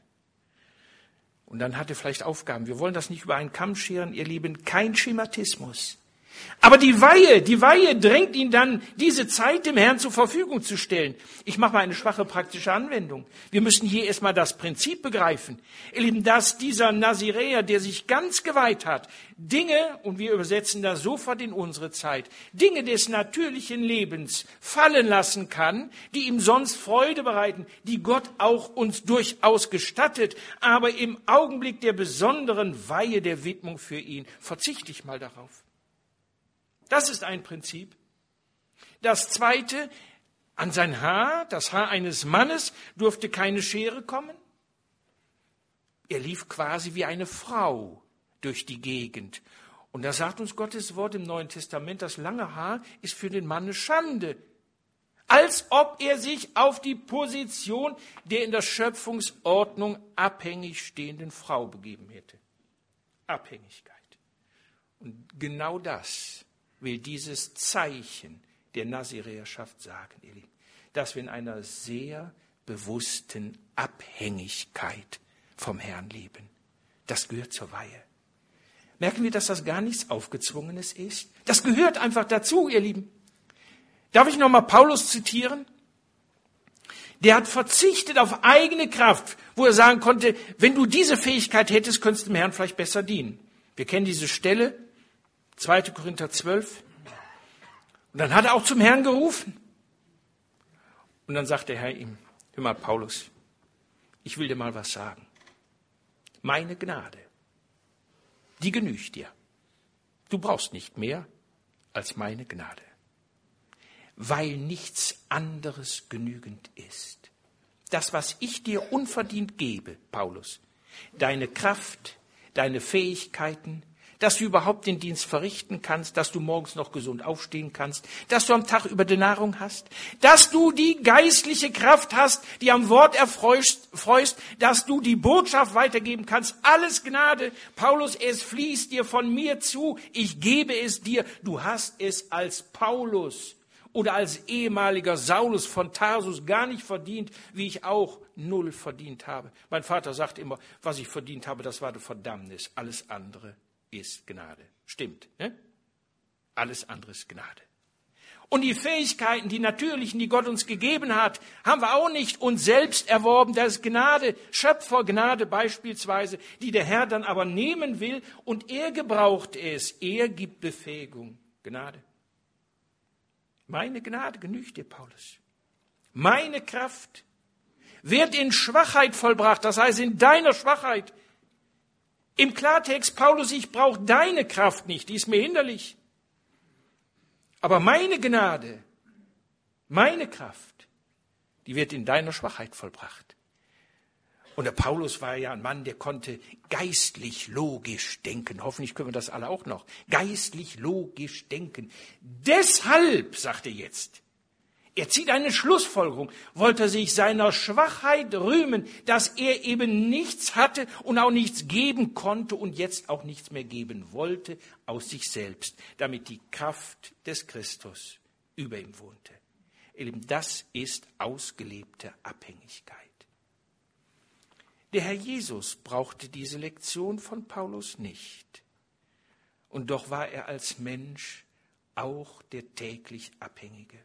Und dann hat er vielleicht Aufgaben. Wir wollen das nicht über einen Kamm scheren, ihr Lieben, kein Schematismus. Aber die Weihe, die Weihe drängt ihn dann, diese Zeit dem Herrn zur Verfügung zu stellen. Ich mache mal eine schwache praktische Anwendung. Wir müssen hier erstmal das Prinzip begreifen. Ihr Lieben, dass dieser Naziräer, der sich ganz geweiht hat, Dinge, und wir übersetzen das sofort in unsere Zeit, Dinge des natürlichen Lebens fallen lassen kann, die ihm sonst Freude bereiten, die Gott auch uns durchaus gestattet, aber im Augenblick der besonderen Weihe der Widmung für ihn verzichte ich mal darauf. Das ist ein Prinzip. Das zweite, an sein Haar, das Haar eines Mannes, durfte keine Schere kommen. Er lief quasi wie eine Frau durch die Gegend. Und da sagt uns Gottes Wort im Neuen Testament, das lange Haar ist für den Mann eine Schande. Als ob er sich auf die Position der in der Schöpfungsordnung abhängig stehenden Frau begeben hätte. Abhängigkeit. Und genau das will dieses Zeichen der Naziräerschaft sagen, ihr Lieben, dass wir in einer sehr bewussten Abhängigkeit vom Herrn leben. Das gehört zur Weihe. Merken wir, dass das gar nichts Aufgezwungenes ist? Das gehört einfach dazu, ihr Lieben. Darf ich nochmal Paulus zitieren? Der hat verzichtet auf eigene Kraft, wo er sagen konnte, wenn du diese Fähigkeit hättest, könntest du dem Herrn vielleicht besser dienen. Wir kennen diese Stelle, zweiter Korinther zwölf. Und dann hat er auch zum Herrn gerufen. Und dann sagt der Herr ihm, hör mal, Paulus, ich will dir mal was sagen. Meine Gnade, die genügt dir. Du brauchst nicht mehr als meine Gnade. Weil nichts anderes genügend ist. Das, was ich dir unverdient gebe, Paulus, deine Kraft, deine Fähigkeiten, dass du überhaupt den Dienst verrichten kannst, dass du morgens noch gesund aufstehen kannst, dass du am Tag über die Nahrung hast, dass du die geistliche Kraft hast, die am Wort erfreust, freust, dass du die Botschaft weitergeben kannst. Alles Gnade. Paulus, es fließt dir von mir zu, ich gebe es dir. Du hast es als Paulus oder als ehemaliger Saulus von Tarsus gar nicht verdient, wie ich auch null verdient habe. Mein Vater sagt immer, was ich verdient habe, das war die Verdammnis. Alles andere ist Gnade. Stimmt, ne? Alles andere ist Gnade. Und die Fähigkeiten, die natürlichen, die Gott uns gegeben hat, haben wir auch nicht uns selbst erworben. Das ist Gnade, Schöpfergnade beispielsweise, die der Herr dann aber nehmen will. Und er gebraucht es. Er gibt Befähigung. Gnade. Meine Gnade genügt dir, Paulus. Meine Kraft wird in Schwachheit vollbracht, das heißt in deiner Schwachheit. Im Klartext, Paulus, ich brauche deine Kraft nicht, die ist mir hinderlich. Aber meine Gnade, meine Kraft, die wird in deiner Schwachheit vollbracht. Und der Paulus war ja ein Mann, der konnte geistlich logisch denken. Hoffentlich können wir das alle auch noch. Geistlich logisch denken. Deshalb, sagt er jetzt, er zieht eine Schlussfolgerung, wollte er sich seiner Schwachheit rühmen, dass er eben nichts hatte und auch nichts geben konnte und jetzt auch nichts mehr geben wollte aus sich selbst, damit die Kraft des Christus über ihm wohnte. Ihr Lieben, das ist ausgelebte Abhängigkeit. Der Herr Jesus brauchte diese Lektion von Paulus nicht. Und doch war er als Mensch auch der täglich Abhängige.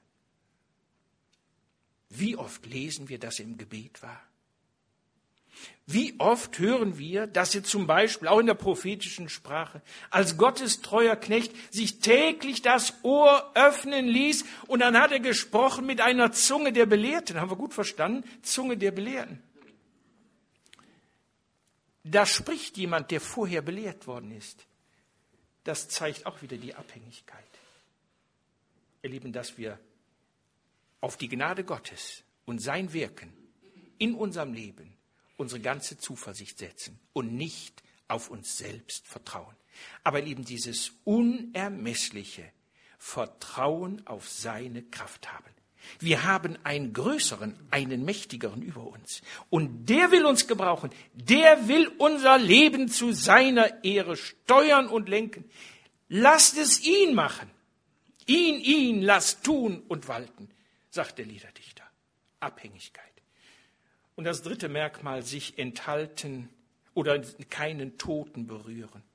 Wie oft lesen wir, dass er im Gebet war? Wie oft hören wir, dass er zum Beispiel auch in der prophetischen Sprache als Gottes treuer Knecht sich täglich das Ohr öffnen ließ und dann hat er gesprochen mit einer Zunge der Belehrten. Haben wir gut verstanden? Zunge der Belehrten. Da spricht jemand, der vorher belehrt worden ist. Das zeigt auch wieder die Abhängigkeit. Ihr Lieben, dass wir auf die Gnade Gottes und sein Wirken in unserem Leben unsere ganze Zuversicht setzen und nicht auf uns selbst vertrauen. Aber ihr Lieben, dieses unermessliche Vertrauen auf seine Kraft haben. Wir haben einen größeren, einen mächtigeren über uns. Und der will uns gebrauchen. Der will unser Leben zu seiner Ehre steuern und lenken. Lasst es ihn machen. Ihn, ihn, lasst tun und walten, sagt der Liederdichter. Abhängigkeit. Und das dritte Merkmal, sich enthalten oder keinen Toten berühren.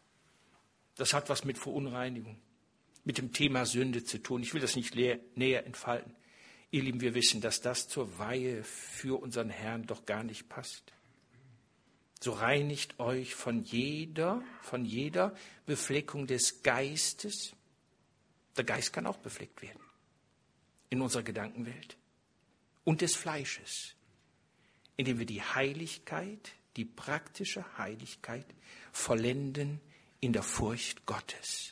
Das hat was mit Verunreinigung, mit dem Thema Sünde zu tun. Ich will das nicht näher entfalten. Ihr Lieben, wir wissen, dass das zur Weihe für unseren Herrn doch gar nicht passt. So reinigt euch von jeder, von jeder Befleckung des Geistes. Der Geist kann auch befleckt werden in unserer Gedankenwelt. Und des Fleisches, indem wir die Heiligkeit, die praktische Heiligkeit vollenden in der Furcht Gottes.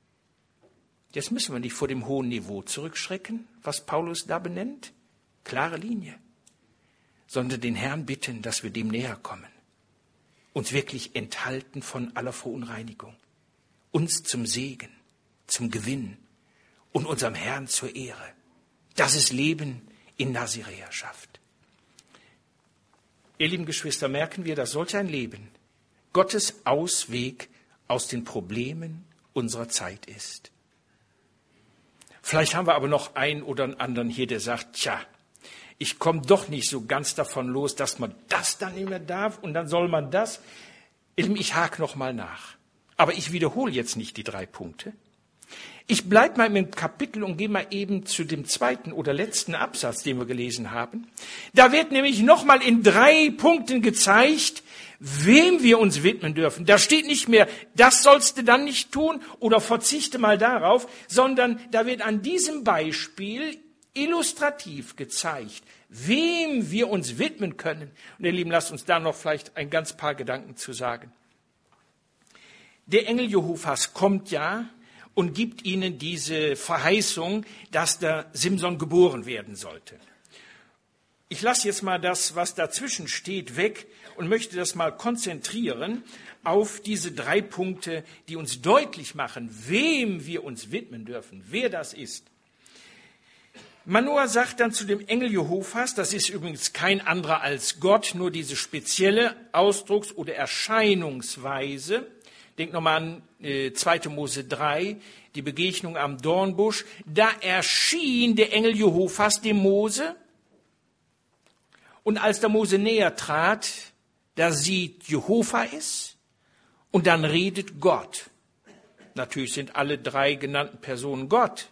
Jetzt müssen wir nicht vor dem hohen Niveau zurückschrecken, was Paulus da benennt, klare Linie, sondern den Herrn bitten, dass wir dem näher kommen, uns wirklich enthalten von aller Verunreinigung, uns zum Segen, zum Gewinn und unserem Herrn zur Ehre. Das ist Leben in Naziräerschaft. Ihr lieben Geschwister, merken wir, dass solch ein Leben Gottes Ausweg aus den Problemen unserer Zeit ist. Vielleicht haben wir aber noch einen oder anderen hier, der sagt, tja, ich komme doch nicht so ganz davon los, dass man das dann nicht mehr darf und dann soll man das. Ich hake noch mal nach. Aber ich wiederhole jetzt nicht die drei Punkte. Ich bleibe mal im Kapitel und gehe mal eben zu dem zweiten oder letzten Absatz, den wir gelesen haben. Da wird nämlich noch mal in drei Punkten gezeigt, wem wir uns widmen dürfen. Da steht nicht mehr, das sollst du dann nicht tun oder verzichte mal darauf, sondern da wird an diesem Beispiel illustrativ gezeigt, wem wir uns widmen können. Und ihr Lieben, lasst uns da noch vielleicht ein ganz paar Gedanken zu sagen. Der Engel Jehovas kommt ja und gibt ihnen diese Verheißung, dass der Simson geboren werden sollte. Ich lasse jetzt mal das, was dazwischen steht, weg und möchte das mal konzentrieren auf diese drei Punkte, die uns deutlich machen, wem wir uns widmen dürfen, wer das ist. Manoah sagt dann zu dem Engel Jehovas, das ist übrigens kein anderer als Gott, nur diese spezielle Ausdrucks- oder Erscheinungsweise. Denkt nochmal an äh, zweite Mose drei, die Begegnung am Dornbusch. Da erschien der Engel Jehovas dem Mose. Und als der Mose näher trat, da sieht Jehova es und dann redet Gott. Natürlich sind alle drei genannten Personen Gott.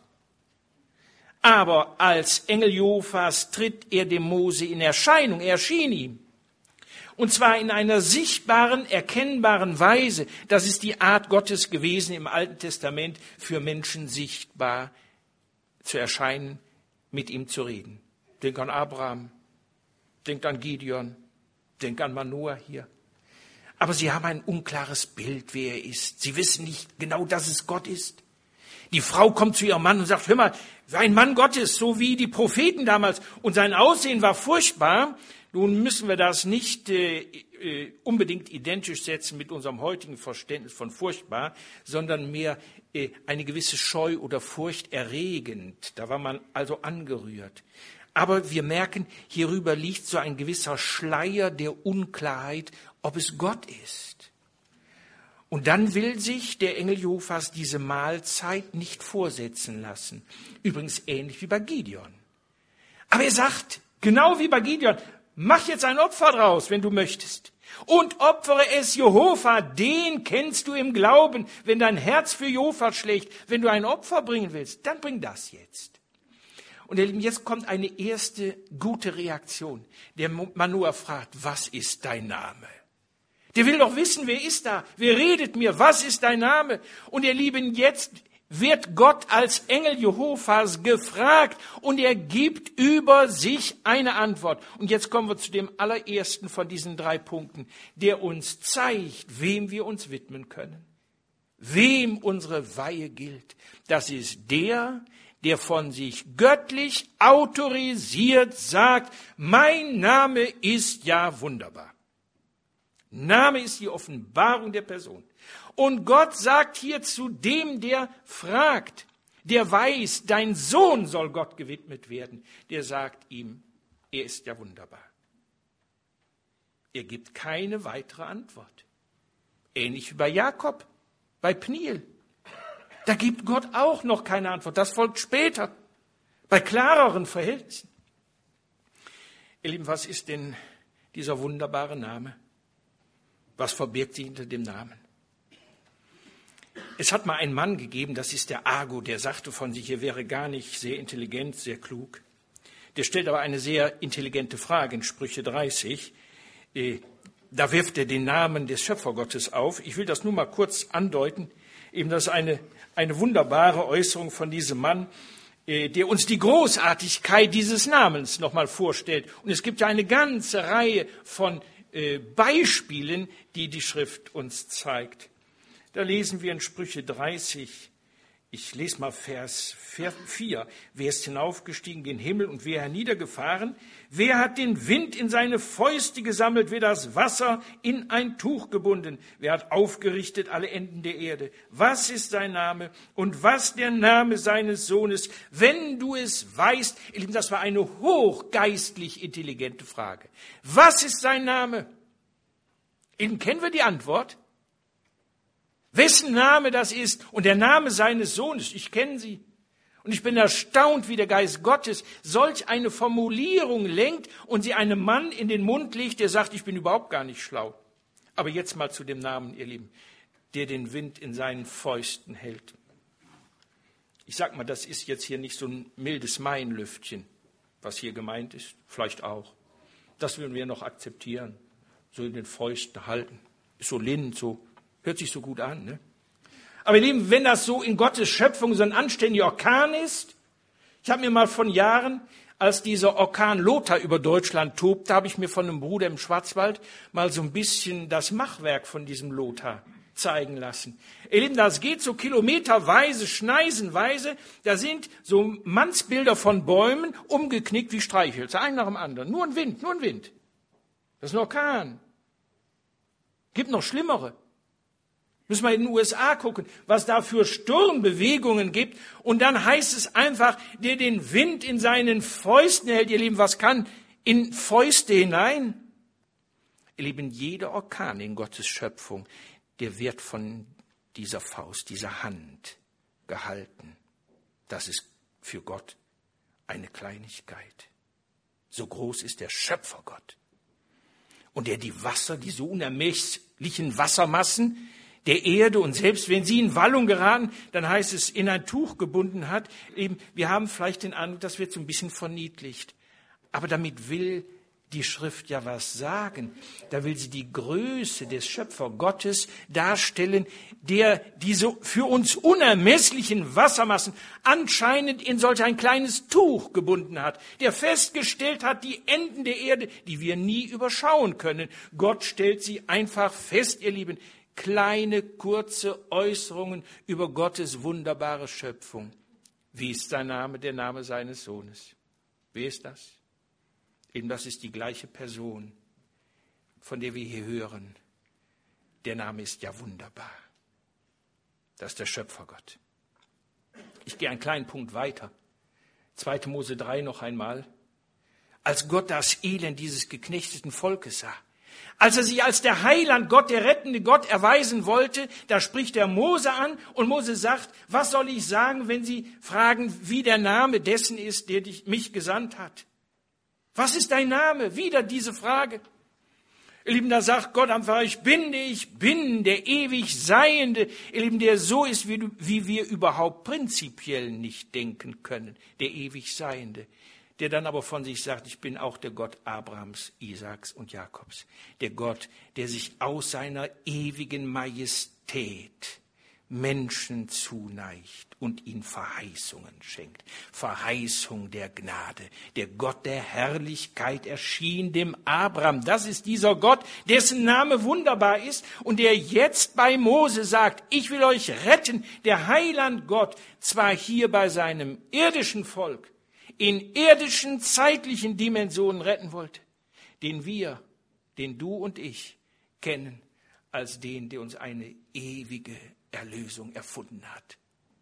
Aber als Engel Jehovas tritt er dem Mose in Erscheinung, er erschien ihm. Und zwar in einer sichtbaren, erkennbaren Weise. Das ist die Art Gottes gewesen im Alten Testament, für Menschen sichtbar zu erscheinen, mit ihm zu reden. Denk an Abraham, denk an Gideon, denk an Manoah hier. Aber sie haben ein unklares Bild, wer er ist. Sie wissen nicht genau, dass es Gott ist. Die Frau kommt zu ihrem Mann und sagt, hör mal, ein Mann Gottes, so wie die Propheten damals. Und sein Aussehen war furchtbar. Nun müssen wir das nicht äh, äh, unbedingt identisch setzen mit unserem heutigen Verständnis von furchtbar, sondern mehr äh, eine gewisse Scheu oder Furcht erregend. Da war man also angerührt. Aber wir merken, hierüber liegt so ein gewisser Schleier der Unklarheit, ob es Gott ist. Und dann will sich der Engel Jehovas diese Mahlzeit nicht vorsetzen lassen. Übrigens ähnlich wie bei Gideon. Aber er sagt, genau wie bei Gideon, mach jetzt ein Opfer draus, wenn du möchtest. Und opfere es Jehova, den kennst du im Glauben. Wenn dein Herz für Jehova schlägt, wenn du ein Opfer bringen willst, dann bring das jetzt. Und jetzt kommt eine erste gute Reaktion. Der Manoah fragt, was ist dein Name? Der will doch wissen, wer ist da? Wer redet mir? Was ist dein Name? Und ihr Lieben, jetzt wird Gott als Engel Jehovas gefragt und er gibt über sich eine Antwort. Und jetzt kommen wir zu dem allerersten von diesen drei Punkten, der uns zeigt, wem wir uns widmen können. Wem unsere Weihe gilt. Das ist der, der von sich göttlich autorisiert sagt, mein Name ist ja wunderbar. Name ist die Offenbarung der Person. Und Gott sagt hier zu dem, der fragt, der weiß, dein Sohn soll Gott gewidmet werden, der sagt ihm, er ist ja wunderbar. Er gibt keine weitere Antwort. Ähnlich wie bei Jakob, bei Pniel. Da gibt Gott auch noch keine Antwort. Das folgt später, bei klareren Verhältnissen. Ihr Lieben, was ist denn dieser wunderbare Name? Was verbirgt sich hinter dem Namen? Es hat mal einen Mann gegeben, das ist der Ago, der sagte von sich, er wäre gar nicht sehr intelligent, sehr klug. Der stellt aber eine sehr intelligente Frage in Sprüche dreißig. Da wirft er den Namen des Schöpfergottes auf. Ich will das nur mal kurz andeuten. Eben das ist eine, eine wunderbare Äußerung von diesem Mann, der uns die Großartigkeit dieses Namens nochmal vorstellt. Und es gibt ja eine ganze Reihe von Beispielen, die die Schrift uns zeigt. Da lesen wir in Sprüche dreißig, ich lese mal Vers vier. Wer ist hinaufgestiegen gen Himmel und wer herniedergefahren? Wer hat den Wind in seine Fäuste gesammelt, wer das Wasser in ein Tuch gebunden? Wer hat aufgerichtet alle Enden der Erde? Was ist sein Name und was der Name seines Sohnes? Wenn du es weißt, ihr Lieben, das war eine hochgeistlich intelligente Frage. Was ist sein Name? Eben kennen wir die Antwort. Wessen Name das ist und der Name seines Sohnes, ich kenne sie. Und ich bin erstaunt, wie der Geist Gottes solch eine Formulierung lenkt und sie einem Mann in den Mund legt, der sagt, ich bin überhaupt gar nicht schlau. Aber jetzt mal zu dem Namen, ihr Lieben, der den Wind in seinen Fäusten hält. Ich sag mal, das ist jetzt hier nicht so ein mildes Maienlüftchen, was hier gemeint ist, vielleicht auch. Das würden wir noch akzeptieren, so in den Fäusten halten. Ist so lind, so. Hört sich so gut an, ne? Aber ihr Lieben, wenn das so in Gottes Schöpfung so ein anständiger Orkan ist, ich habe mir mal von Jahren, als dieser Orkan Lothar über Deutschland tobte, habe ich mir von einem Bruder im Schwarzwald mal so ein bisschen das Machwerk von diesem Lothar zeigen lassen. Ihr Lieben, das geht so kilometerweise, schneisenweise. Da sind so Mannsbilder von Bäumen umgeknickt wie Streichhölzer, ein nach dem anderen. Nur ein Wind, nur ein Wind. Das ist ein Orkan. Gibt noch schlimmere. Müssen wir in den U S A gucken, was da für Sturmbewegungen gibt. Und dann heißt es einfach, der den Wind in seinen Fäusten hält. Ihr Lieben, was kann in Fäuste hinein? Ihr Lieben, jeder Orkan in Gottes Schöpfung, der wird von dieser Faust, dieser Hand gehalten. Das ist für Gott eine Kleinigkeit. So groß ist der Schöpfergott. Und der die Wasser, diese unermesslichen Wassermassen der Erde, und selbst wenn sie in Wallung geraten, dann heißt es, in ein Tuch gebunden hat. Eben, wir haben vielleicht den Eindruck, das wird so ein bisschen verniedlicht. Aber damit will die Schrift ja was sagen. Da will sie die Größe des Schöpfergottes darstellen, der diese für uns unermesslichen Wassermassen anscheinend in solch ein kleines Tuch gebunden hat, der festgestellt hat, die Enden der Erde, die wir nie überschauen können. Gott stellt sie einfach fest, ihr Lieben. Kleine, kurze Äußerungen über Gottes wunderbare Schöpfung. Wie ist sein Name, der Name seines Sohnes? Wer ist das? Eben das ist die gleiche Person, von der wir hier hören. Der Name ist ja wunderbar. Das ist der Schöpfergott. Ich gehe einen kleinen Punkt weiter. zweiter Mose drei noch einmal. Als Gott das Elend dieses geknechteten Volkes sah, als er sich als der Heiland Gott, der rettende Gott erweisen wollte, da spricht er Mose an und Mose sagt, was soll ich sagen, wenn Sie fragen, wie der Name dessen ist, der dich, mich gesandt hat? Was ist dein Name? Wieder diese Frage. Ihr Lieben, da sagt Gott einfach, ich bin, der ich bin, der ewig Seiende. Ihr Lieben, der so ist, wie, wie wir überhaupt prinzipiell nicht denken können. Der ewig Seiende. Der dann aber von sich sagt, ich bin auch der Gott Abrahams, Isaaks und Jakobs. Der Gott, der sich aus seiner ewigen Majestät Menschen zuneigt und ihnen Verheißungen schenkt. Verheißung der Gnade. Der Gott der Herrlichkeit erschien dem Abraham. Das ist dieser Gott, dessen Name wunderbar ist und der jetzt bei Mose sagt, ich will euch retten. Der Heiland Gott, zwar hier bei seinem irdischen Volk, in irdischen, zeitlichen Dimensionen retten wollte, den wir, den du und ich kennen, als den, der uns eine ewige Erlösung erfunden hat.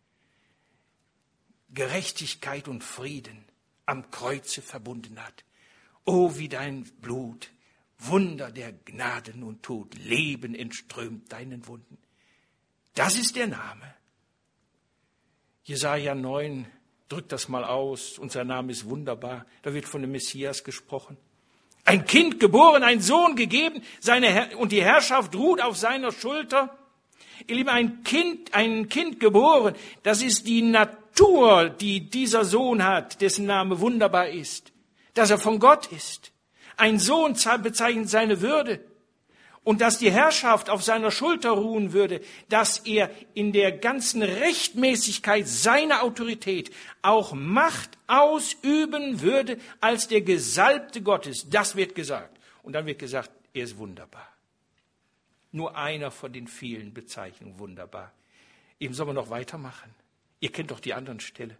Gerechtigkeit und Frieden am Kreuze verbunden hat. O, wie dein Blut, Wunder der Gnade nun tut, Leben entströmt deinen Wunden. Das ist der Name. Jesaja neun drückt das mal aus und sein Name ist wunderbar. Da wird von dem Messias gesprochen. Ein Kind geboren, ein Sohn gegeben, seine Her- und die Herrschaft ruht auf seiner Schulter. Ihr Lieben, ein Kind, ein Kind geboren, das ist die Natur, die dieser Sohn hat, dessen Name wunderbar ist, dass er von Gott ist. Ein Sohn bezeichnet seine Würde und dass die Herrschaft auf seiner Schulter ruhen würde, dass er in der ganzen Rechtmäßigkeit seiner Autorität auch Macht ausüben würde als der Gesalbte Gottes. Das wird gesagt. Und dann wird gesagt, er ist wunderbar. Nur einer von den vielen Bezeichnungen wunderbar. Eben soll man noch weitermachen. Ihr kennt doch die anderen Stelle.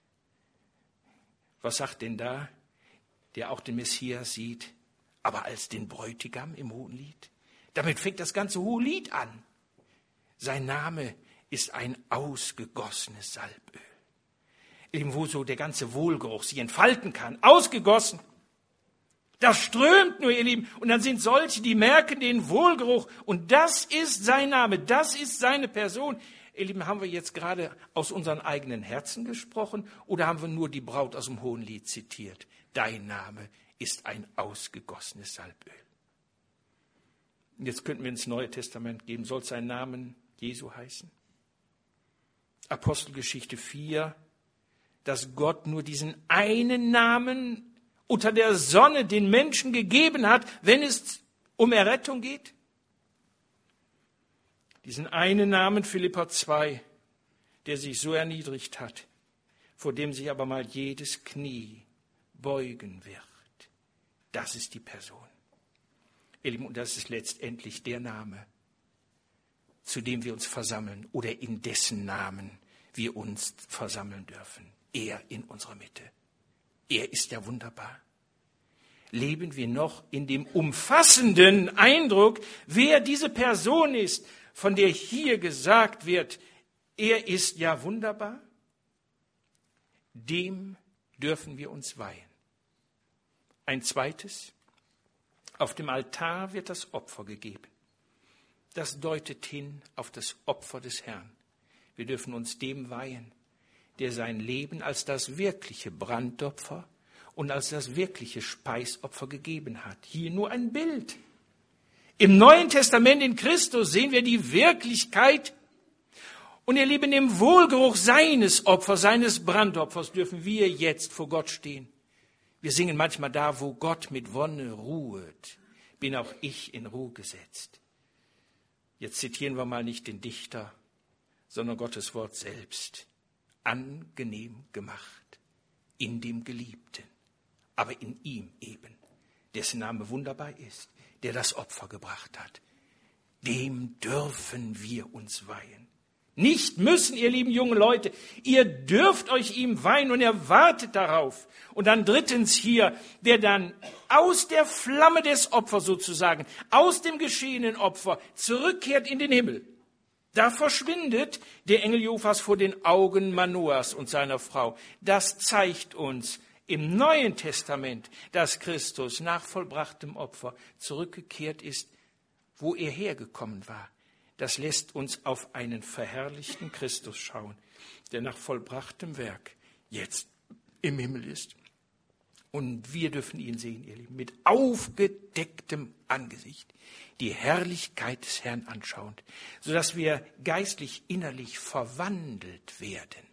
Was sagt denn da, der auch den Messias sieht, aber als den Bräutigam im Hohenlied? Damit fängt das ganze Hohelied an. Sein Name ist ein ausgegossenes Salböl. Eben wo so der ganze Wohlgeruch sich entfalten kann. Ausgegossen. Das strömt nur, ihr Lieben. Und dann sind solche, die merken den Wohlgeruch. Und das ist sein Name, das ist seine Person. Ihr Lieben, haben wir jetzt gerade aus unseren eigenen Herzen gesprochen oder haben wir nur die Braut aus dem Hohenlied zitiert? Dein Name ist ein ausgegossenes Salböl. Und jetzt könnten wir ins Neue Testament gehen. Soll sein Namen Jesu heißen? Apostelgeschichte vier, dass Gott nur diesen einen Namen unter der Sonne den Menschen gegeben hat, wenn es um Errettung geht? Diesen einen Namen, Philipper zwei, der sich so erniedrigt hat, vor dem sich aber mal jedes Knie beugen wird. Das ist die Person. Ihr Lieben, und das ist letztendlich der Name, zu dem wir uns versammeln oder in dessen Namen wir uns versammeln dürfen. Er in unserer Mitte. Er ist ja wunderbar. Leben wir noch in dem umfassenden Eindruck, wer diese Person ist, von der hier gesagt wird, er ist ja wunderbar? Dem dürfen wir uns weihen. Ein zweites, auf dem Altar wird das Opfer gegeben. Das deutet hin auf das Opfer des Herrn. Wir dürfen uns dem weihen, der sein Leben als das wirkliche Brandopfer und als das wirkliche Speisopfer gegeben hat. Hier nur ein Bild. Im Neuen Testament in Christus sehen wir die Wirklichkeit. Und ihr Lieben, im Wohlgeruch seines Opfers, seines Brandopfers dürfen wir jetzt vor Gott stehen. Wir singen manchmal da, wo Gott mit Wonne ruhet, bin auch ich in Ruhe gesetzt. Jetzt zitieren wir mal nicht den Dichter, sondern Gottes Wort selbst. Angenehm gemacht in dem Geliebten, aber in ihm eben, dessen Name wunderbar ist, der das Opfer gebracht hat. Dem dürfen wir uns weihen. Nicht müssen, ihr lieben jungen Leute, ihr dürft euch ihm weihen und er wartet darauf. Und dann drittens hier, der dann aus der Flamme des Opfers sozusagen, aus dem geschehenen Opfer zurückkehrt in den Himmel. Da verschwindet der Engel Jehovas vor den Augen Manoas und seiner Frau. Das zeigt uns im Neuen Testament, dass Christus nach vollbrachtem Opfer zurückgekehrt ist, wo er hergekommen war. Das lässt uns auf einen verherrlichten Christus schauen, der nach vollbrachtem Werk jetzt im Himmel ist. Und wir dürfen ihn sehen, ihr Lieben, mit aufgedecktem Angesicht, die Herrlichkeit des Herrn anschauend, sodass wir geistlich innerlich verwandelt werden.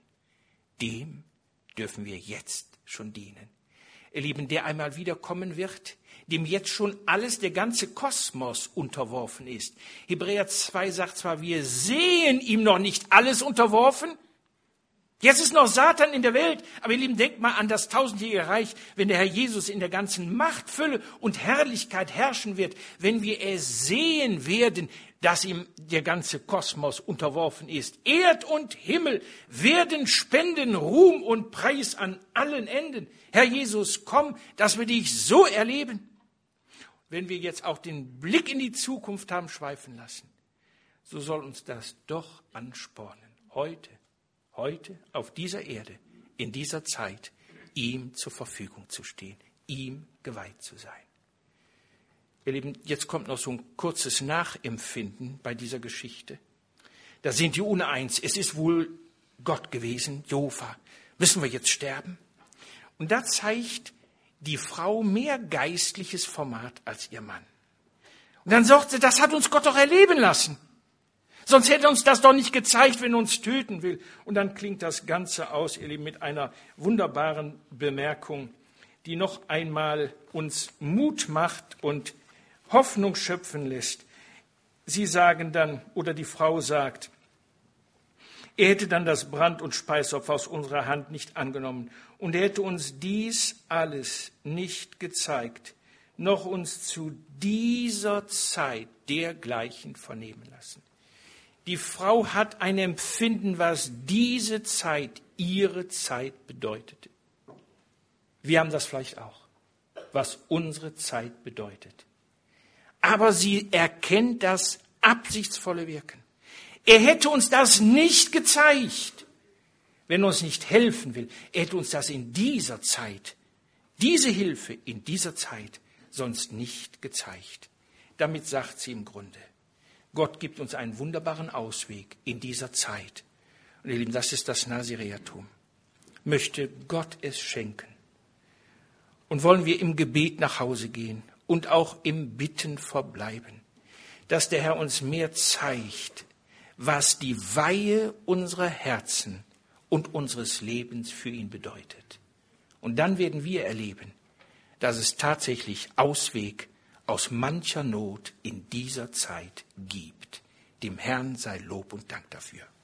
Dem dürfen wir jetzt schon dienen. Ihr Lieben, der einmal wiederkommen wird, dem jetzt schon alles, der ganze Kosmos unterworfen ist. Hebräer zwei sagt zwar, wir sehen ihm noch nicht alles unterworfen. Jetzt ist noch Satan in der Welt, aber ihr Lieben, denkt mal an das tausendjährige Reich, wenn der Herr Jesus in der ganzen Macht, Fülle und Herrlichkeit herrschen wird, wenn wir es sehen werden, dass ihm der ganze Kosmos unterworfen ist. Erd und Himmel werden spenden Ruhm und Preis an allen Enden. Herr Jesus, komm, dass wir dich so erleben. Wenn wir jetzt auch den Blick in die Zukunft haben schweifen lassen, so soll uns das doch anspornen, heute, heute auf dieser Erde, in dieser Zeit, ihm zur Verfügung zu stehen, ihm geweiht zu sein. Ihr Lieben, jetzt kommt noch so ein kurzes Nachempfinden bei dieser Geschichte. Da sind die uneins. Es ist wohl Gott gewesen, Jehova. Müssen wir jetzt sterben? Und da zeigt die Frau mehr geistliches Format als ihr Mann. Und dann sagt sie, das hat uns Gott doch erleben lassen. Sonst hätte uns das doch nicht gezeigt, wenn er uns töten will. Und dann klingt das Ganze aus, ihr Lieben, mit einer wunderbaren Bemerkung, die noch einmal uns Mut macht und Hoffnung schöpfen lässt. Sie sagen dann, oder die Frau sagt, er hätte dann das Brand- und Speisopfer aus unserer Hand nicht angenommen und er hätte uns dies alles nicht gezeigt, noch uns zu dieser Zeit dergleichen vernehmen lassen. Die Frau hat ein Empfinden, was diese Zeit, ihre Zeit bedeutete. Wir haben das vielleicht auch, was unsere Zeit bedeutet. Aber sie erkennt das absichtsvolle Wirken. Er hätte uns das nicht gezeigt, wenn er uns nicht helfen will. Er hätte uns das in dieser Zeit, diese Hilfe in dieser Zeit sonst nicht gezeigt. Damit sagt sie im Grunde, Gott gibt uns einen wunderbaren Ausweg in dieser Zeit. Und ihr Lieben, das ist das Naziräertum. Möchte Gott es schenken. Und wollen wir im Gebet nach Hause gehen und auch im Bitten verbleiben, dass der Herr uns mehr zeigt, was die Weihe unserer Herzen und unseres Lebens für ihn bedeutet. Und dann werden wir erleben, dass es tatsächlich Ausweg aus mancher Not in dieser Zeit gibt. Dem Herrn sei Lob und Dank dafür.